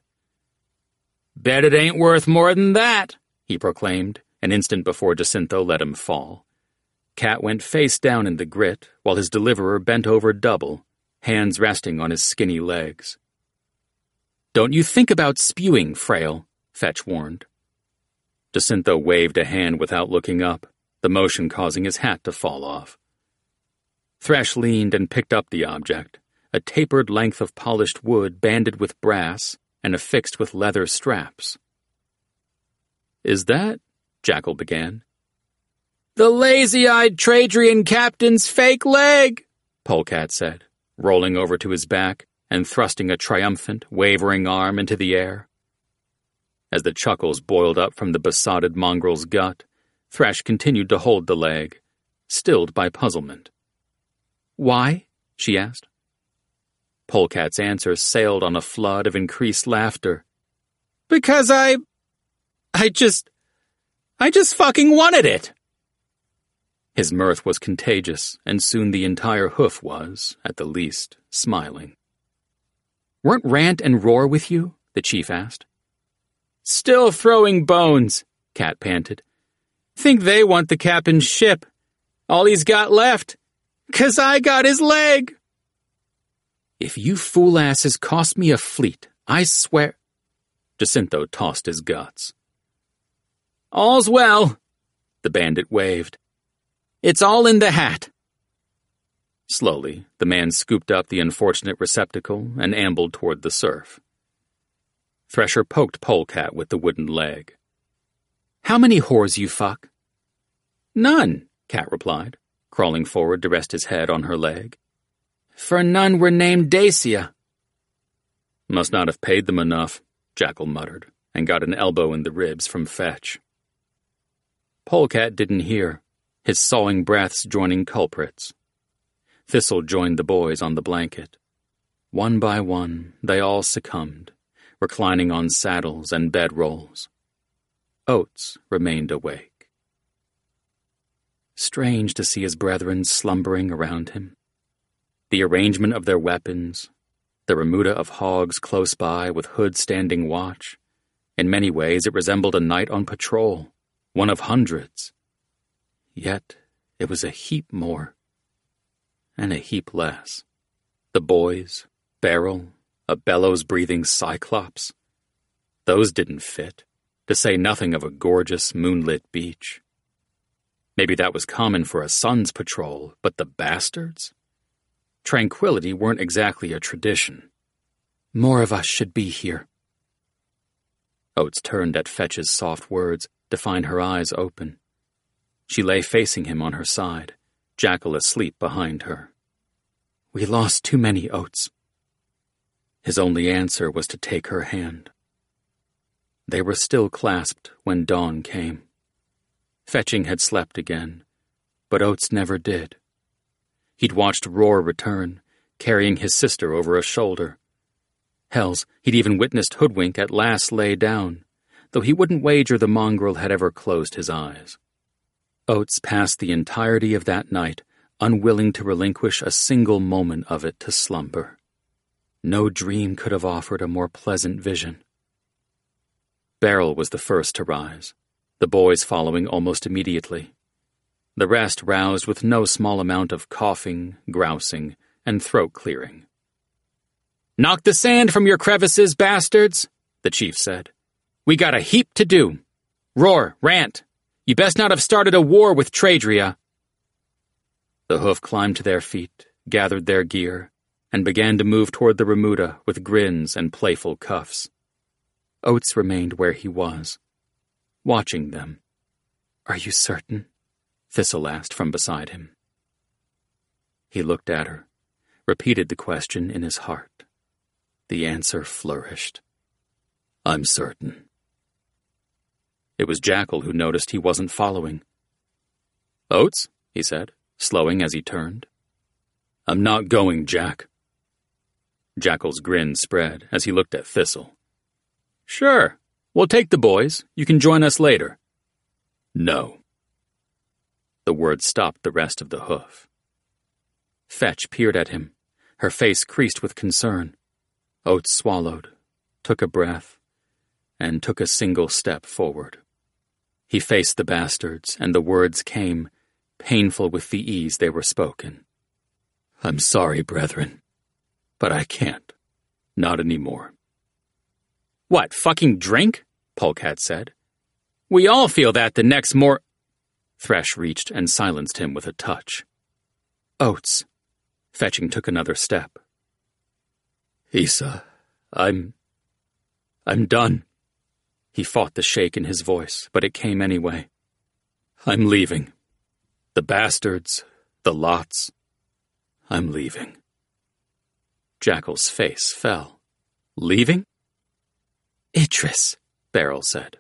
[SPEAKER 1] "Bet it ain't worth more than that," he proclaimed, an instant before Jacinto let him fall. Cat went face down in the grit, while his deliverer bent over double, hands resting on his skinny legs. "Don't you think about spewing, Frail," Fetch warned. Jacinto waved a hand without looking up, the motion causing his hat to fall off. Thresh leaned and picked up the object, a tapered length of polished wood banded with brass and affixed with leather straps. "Is that—" Jackal began. "The lazy-eyed Tradrian captain's fake leg," Polecat said, rolling over to his back and thrusting a triumphant, wavering arm into the air. As the chuckles boiled up from the besotted mongrel's gut, Thresh continued to hold the leg, stilled by puzzlement. "Why?" she asked. Polecat's answer sailed on a flood of increased laughter. "Because I... I just... I just fucking wanted it!" His mirth was contagious, and soon the entire hoof was, at the least, smiling. "Weren't Rant and Roar with you?" the chief asked. "Still throwing bones," Cat panted. "Think they want the captain's ship. All he's got left. 'Cause I got his leg." "If you fool asses cost me a fleet, I swear—" Jacinto tossed his guts. "All's well," the bandit waved. "It's all in the hat." Slowly, the man scooped up the unfortunate receptacle and ambled toward the surf. Thresher poked Polecat with the wooden leg. "How many whores you fuck?" "None," Cat replied, crawling forward to rest his head on her leg. "For none were named Dacia." "Must not have paid them enough," Jackal muttered, and got an elbow in the ribs from Fetch. Polecat didn't hear, his sawing breaths joining culprits. Thistle joined the boys on the blanket. One by one, they all succumbed, reclining on saddles and bedrolls. Oates remained awake. Strange to see his brethren slumbering around him. The arrangement of their weapons, the remuda of hogs close by with Hood standing watch. In many ways it resembled a night on patrol, one of hundreds. Yet it was a heap more, and a heap less. The boys, Beryl, a bellows-breathing cyclops. Those didn't fit, to say nothing of a gorgeous, moonlit beach. Maybe that was common for a sun's patrol, but the bastards? Tranquility weren't exactly a tradition. More of us should be here. Oates turned at Fetch's soft words to find her eyes open. She lay facing him on her side, Jackal asleep behind her. "We lost too many, Oates." His only answer was to take her hand. They were still clasped when dawn came. Fetching had slept again, but Oates never did. He'd watched Roar return, carrying his sister over a shoulder. Hells, he'd even witnessed Hoodwink at last lay down, though he wouldn't wager the mongrel had ever closed his eyes. Oates passed the entirety of that night unwilling to relinquish a single moment of it to slumber. No dream could have offered a more pleasant vision. Beryl was the first to rise, the boys following almost immediately. The rest roused with no small amount of coughing, grousing, and throat-clearing. "Knock the sand from your crevices, bastards," the chief said. "We got a heap to do. Roar, Rant, you best not have started a war with Traedria." The hoof climbed to their feet, gathered their gear, and began to move toward the remuda with grins and playful cuffs. Oates remained where he was, watching them. "Are you certain?" Thistle asked from beside him. He looked at her, repeated the question in his heart. The answer flourished. "I'm certain." It was Jackal who noticed he wasn't following. "Oates," he said, slowing as he turned. "I'm not going, Jack." Jackal's grin spread as he looked at Thistle. "Sure, we'll take the boys. You can join us later." "No." The word stopped the rest of the hoof. Fetch peered at him, her face creased with concern. Oates swallowed, took a breath, and took a single step forward. He faced the bastards, and the words came, painful with the ease they were spoken. "I'm sorry, brethren, but I can't. Not anymore." "What, fucking drink?" Polecat said. "We all feel that the next mor—" Thresh reached and silenced him with a touch. "Oates." Fetching took another step. "Issa, I'm... I'm done." He fought the shake in his voice, but it came anyway. "I'm leaving. The bastards, the lots. I'm leaving." Jackal's face fell. "Leaving?" "Idris," Beryl said.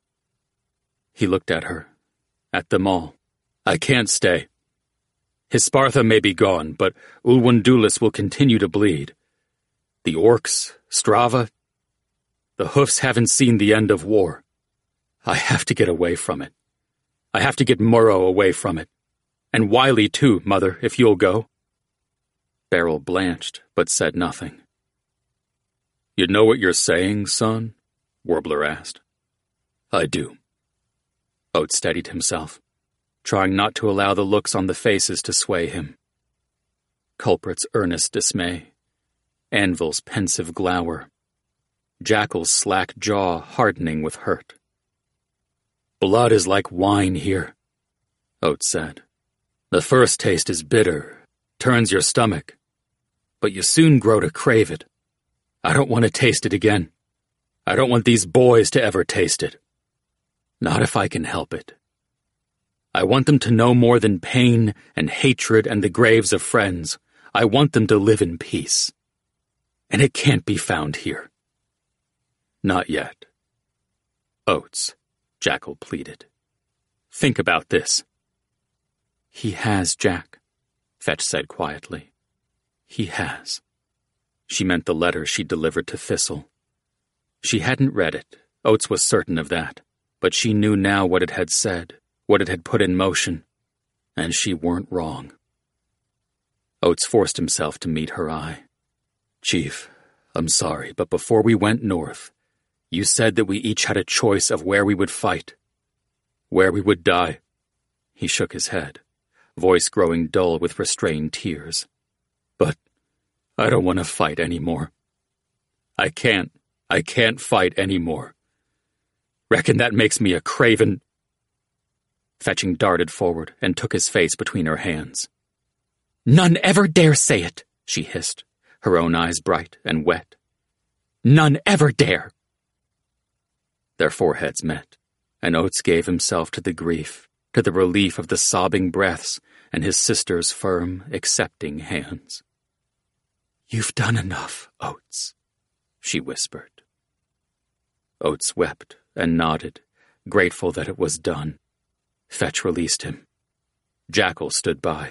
[SPEAKER 1] He looked at her, at them all. "I can't stay. Hispartha may be gone, but Ulwundulis will continue to bleed. The orcs, Strava, the hoofs haven't seen the end of war. I have to get away from it. I have to get Murrow away from it. And Wiley too, Mother, if you'll go." Beryl blanched, but said nothing. "You know what you're saying, son?" Warbler asked. "I do." Oates steadied himself, trying not to allow the looks on the faces to sway him. Culprit's earnest dismay, Anvil's pensive glower, Jackal's slack jaw hardening with hurt. "Blood is like wine here," Oates said. "The first taste is bitter, turns your stomach, but you soon grow to crave it. I don't want to taste it again. I don't want these boys to ever taste it. Not if I can help it. I want them to know more than pain and hatred and the graves of friends. I want them to live in peace. And it can't be found here. Not yet." "Oates," Jackal pleaded. "Think about this." "He has, Jack," Fetch said quietly. "He has." She meant the letter she delivered to Thistle. She hadn't read it, Oates was certain of that, but she knew now what it had said, what it had put in motion, and she weren't wrong. Oates forced himself to meet her eye. "Chief, I'm sorry, but before we went north, you said that we each had a choice of where we would fight, where we would die." He shook his head, voice growing dull with restrained tears. "But I don't want to fight anymore. I can't, I can't fight anymore. Reckon that makes me a craven—" Fetching darted forward and took his face between her hands. "None ever dare say it," she hissed, her own eyes bright and wet. "None ever dare." Their foreheads met, and Oates gave himself to the grief, to the relief of the sobbing breaths and his sister's firm, accepting hands. "You've done enough, Oates," she whispered. Oates wept and nodded, grateful that it was done. Fetch released him. Jackal stood by.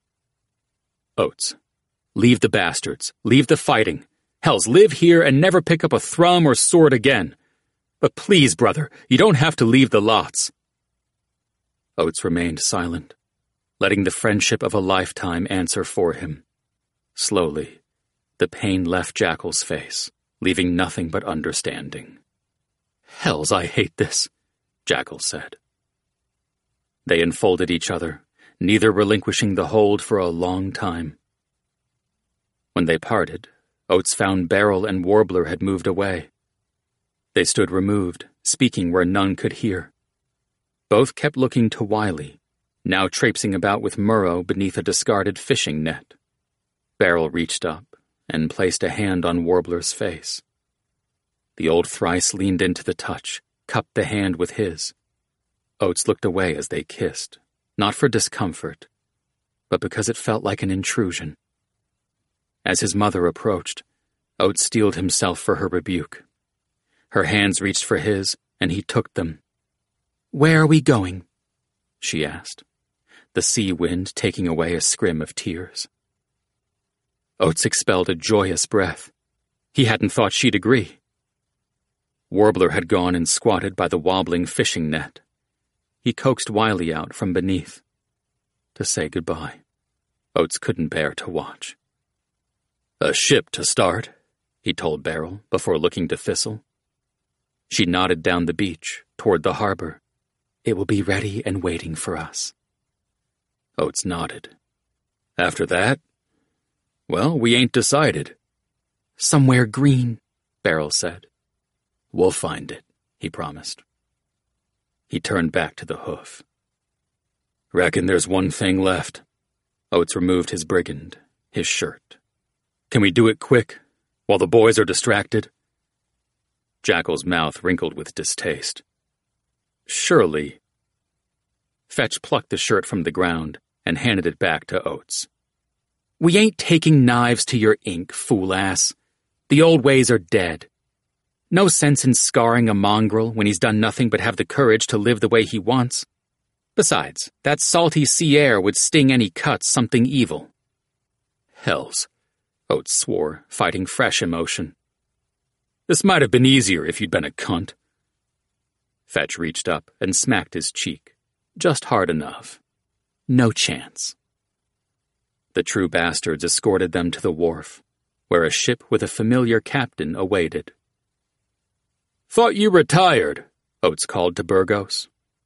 [SPEAKER 1] "Oates, leave the bastards, leave the fighting. Hells, live here and never pick up a thrum or sword again. But please, brother, you don't have to leave the lots." Oates remained silent, letting the friendship of a lifetime answer for him. Slowly, the pain left Jackal's face, leaving nothing but understanding. "Hells, I hate this," Jackal said. They enfolded each other, neither relinquishing the hold for a long time. When they parted, Oates found Beryl and Warbler had moved away. They stood removed, speaking where none could hear. Both kept looking to Wiley, now traipsing about with Murrow beneath a discarded fishing net. Beryl reached up and placed a hand on Warbler's face. The old thrice leaned into the touch, cupped the hand with his. Oates looked away as they kissed, not for discomfort, but because it felt like an intrusion. As his mother approached, Oates steeled himself for her rebuke. Her hands reached for his, and he took them. "Where are we going?" she asked, the sea wind taking away a scrim of tears. Oates expelled a joyous breath. He hadn't thought she'd agree. Warbler had gone and squatted by the wobbling fishing net. He coaxed Wiley out from beneath. To say goodbye. Oates couldn't bear to watch. "A ship to start," he told Beryl before looking to Thistle. She nodded down the beach, toward the harbor. "It will be ready and waiting for us." Oates nodded. "After that? Well, we ain't decided." "Somewhere green," Beryl said. "We'll find it," he promised. He turned back to the hoof. "Reckon there's one thing left." Oates removed his brigand, his shirt. "Can we do it quick, while the boys are distracted?" Jackal's mouth wrinkled with distaste. "Surely." Fetch plucked the shirt from the ground and handed it back to Oates. "We ain't taking knives to your ink, fool-ass. The old ways are dead. No sense in scarring a mongrel when he's done nothing but have the courage to live the way he wants. Besides, that salty sea air would sting any cuts something evil." "Hells," Oates swore, fighting fresh emotion. "This might have been easier if you'd been a cunt." Fetch reached up and smacked his cheek, just hard enough. No chance. The true bastards escorted them to the wharf, where a ship with a familiar captain awaited. "Thought you retired," Oates called to Burgos.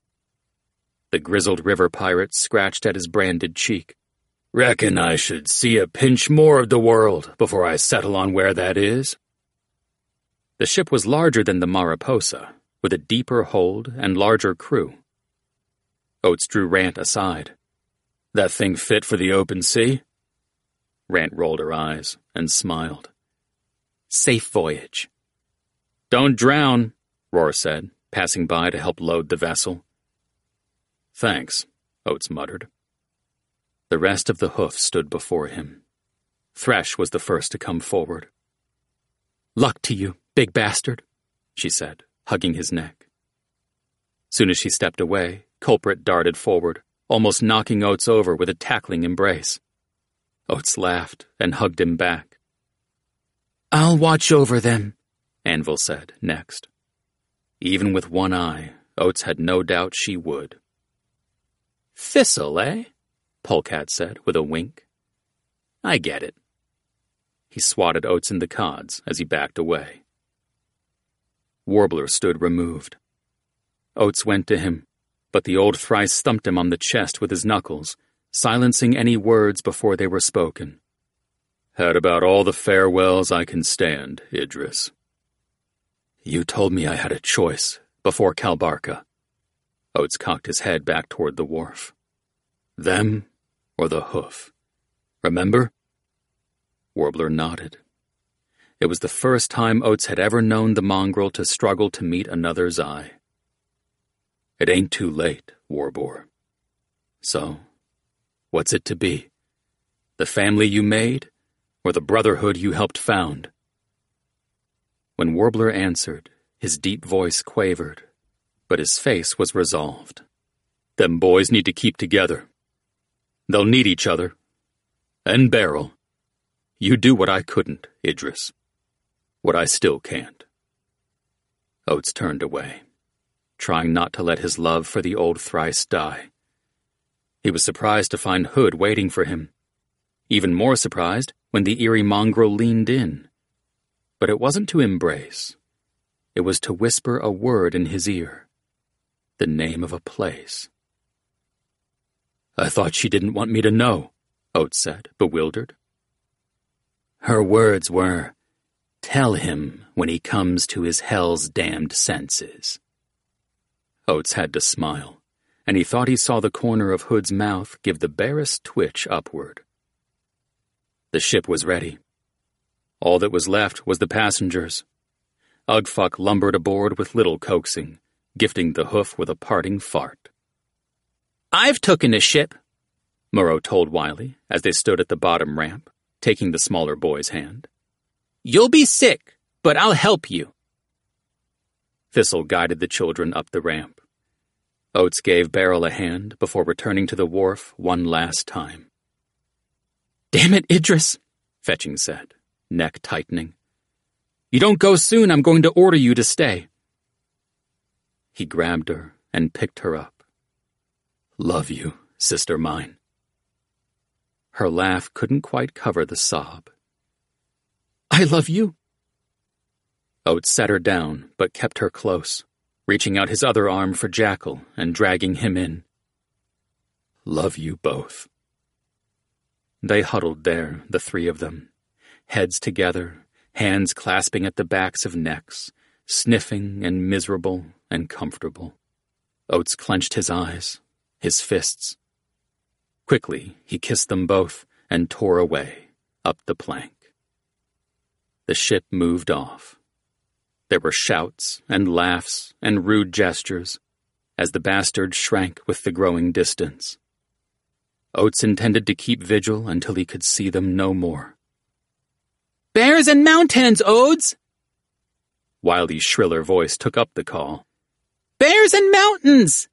[SPEAKER 1] The grizzled river pirate scratched at his branded cheek. "Reckon I should see a pinch more of the world before I settle on where that is." The ship was larger than the Mariposa, with a deeper hold and larger crew. Oates drew Rant aside. "That thing fit for the open sea?" Rant rolled her eyes and smiled. "Safe voyage." "Don't drown," Roar said, passing by to help load the vessel. "Thanks," Oates muttered. The rest of the hoof stood before him. Thresh was the first to come forward. "Luck to you, big bastard," she said, hugging his neck. Soon as she stepped away, Culprit darted forward, almost knocking Oates over with a tackling embrace. Oates laughed and hugged him back. "I'll watch over them," Anvil said next. Even with one eye, Oates had no doubt she would. "Thistle, eh?" Polecat said with a wink. "I get it." He swatted Oates in the cods as he backed away. Warbler stood removed. Oates went to him, but the old thrice thumped him on the chest with his knuckles, silencing any words before they were spoken. "Had about all the farewells I can stand, Idris." "You told me I had a choice before Kalbarka." Oates cocked his head back toward the wharf. "Them or the hoof. Remember?" Warbler nodded. It was the first time Oates had ever known the mongrel to struggle to meet another's eye. "It ain't too late, Warboar. So, What's it to be? The family you made, or the brotherhood you helped found? When Warbler answered, his deep voice quavered, but his face was resolved. Them boys need to keep together. They'll need each other. And Beryl. You do what I couldn't, Idris. What I still can't. Oates turned away, trying not to let his love for the old thrice die. He was surprised to find Hood waiting for him. Even more surprised when the eerie mongrel leaned in. But it wasn't to embrace. It was to whisper a word in his ear. The name of a place. I thought she didn't want me to know, Oates said, bewildered. Her words were, tell him when he comes to his hell's damned senses. Oates had to smile, and he thought he saw the corner of Hood's mouth give the barest twitch upward. The ship was ready. All that was left was the passengers. Ugfuck lumbered aboard with little coaxing, gifting the hoof with a parting fart. I've tooken a ship, Murrow told Wiley as they stood at the bottom ramp, taking the smaller boy's hand. You'll be sick, but I'll help you. Thistle guided the children up the ramp. Oates gave Beryl a hand before returning to the wharf one last time. Damn it, Idris, Fetching said, neck tightening. You don't go soon, I'm going to order you to stay. He grabbed her and picked her up. Love you, sister mine. Her laugh couldn't quite cover the sob. I love you. Oates sat her down, but kept her close, reaching out his other arm for Jackal and dragging him in. Love you both. They huddled there, the three of them, heads together, hands clasping at the backs of necks, sniffing and miserable and comfortable. Oates clenched his eyes, his fists. Quickly, he kissed them both and tore away, up the plank. The ship moved off. There were shouts and laughs and rude gestures as the bastards shrank with the growing distance. Oates intended to keep vigil until he could see them no more. Bears and mountains, Odes! Wiley's shriller voice took up the call. Bears and mountains!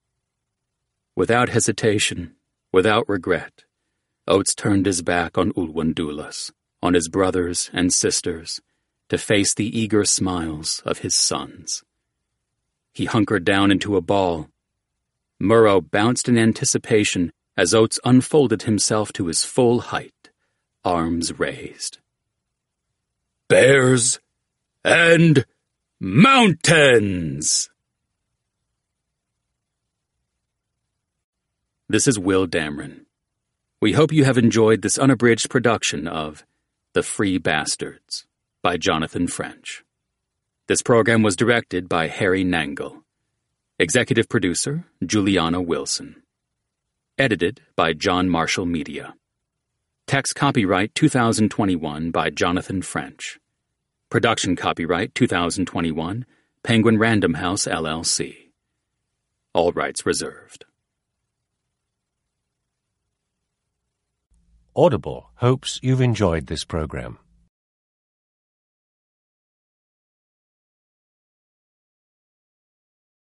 [SPEAKER 1] Without hesitation, without regret, Oates turned his back on Ulwandulas, on his brothers and sisters, to face the eager smiles of his sons. He hunkered down into a ball. Murrow bounced in anticipation as Oates unfolded himself to his full height, arms raised. Bears and mountains! This is Will Dameron. We hope you have enjoyed this unabridged production of The Free Bastards by Jonathan French. This program was directed by Harry Nangle. Executive producer, Juliana Wilson. Edited by John Marshall Media. Text copyright two thousand twenty-one by Jonathan French. Production copyright two thousand twenty-one, Penguin Random House, L L C. All rights reserved.
[SPEAKER 2] Audible hopes you've enjoyed this program.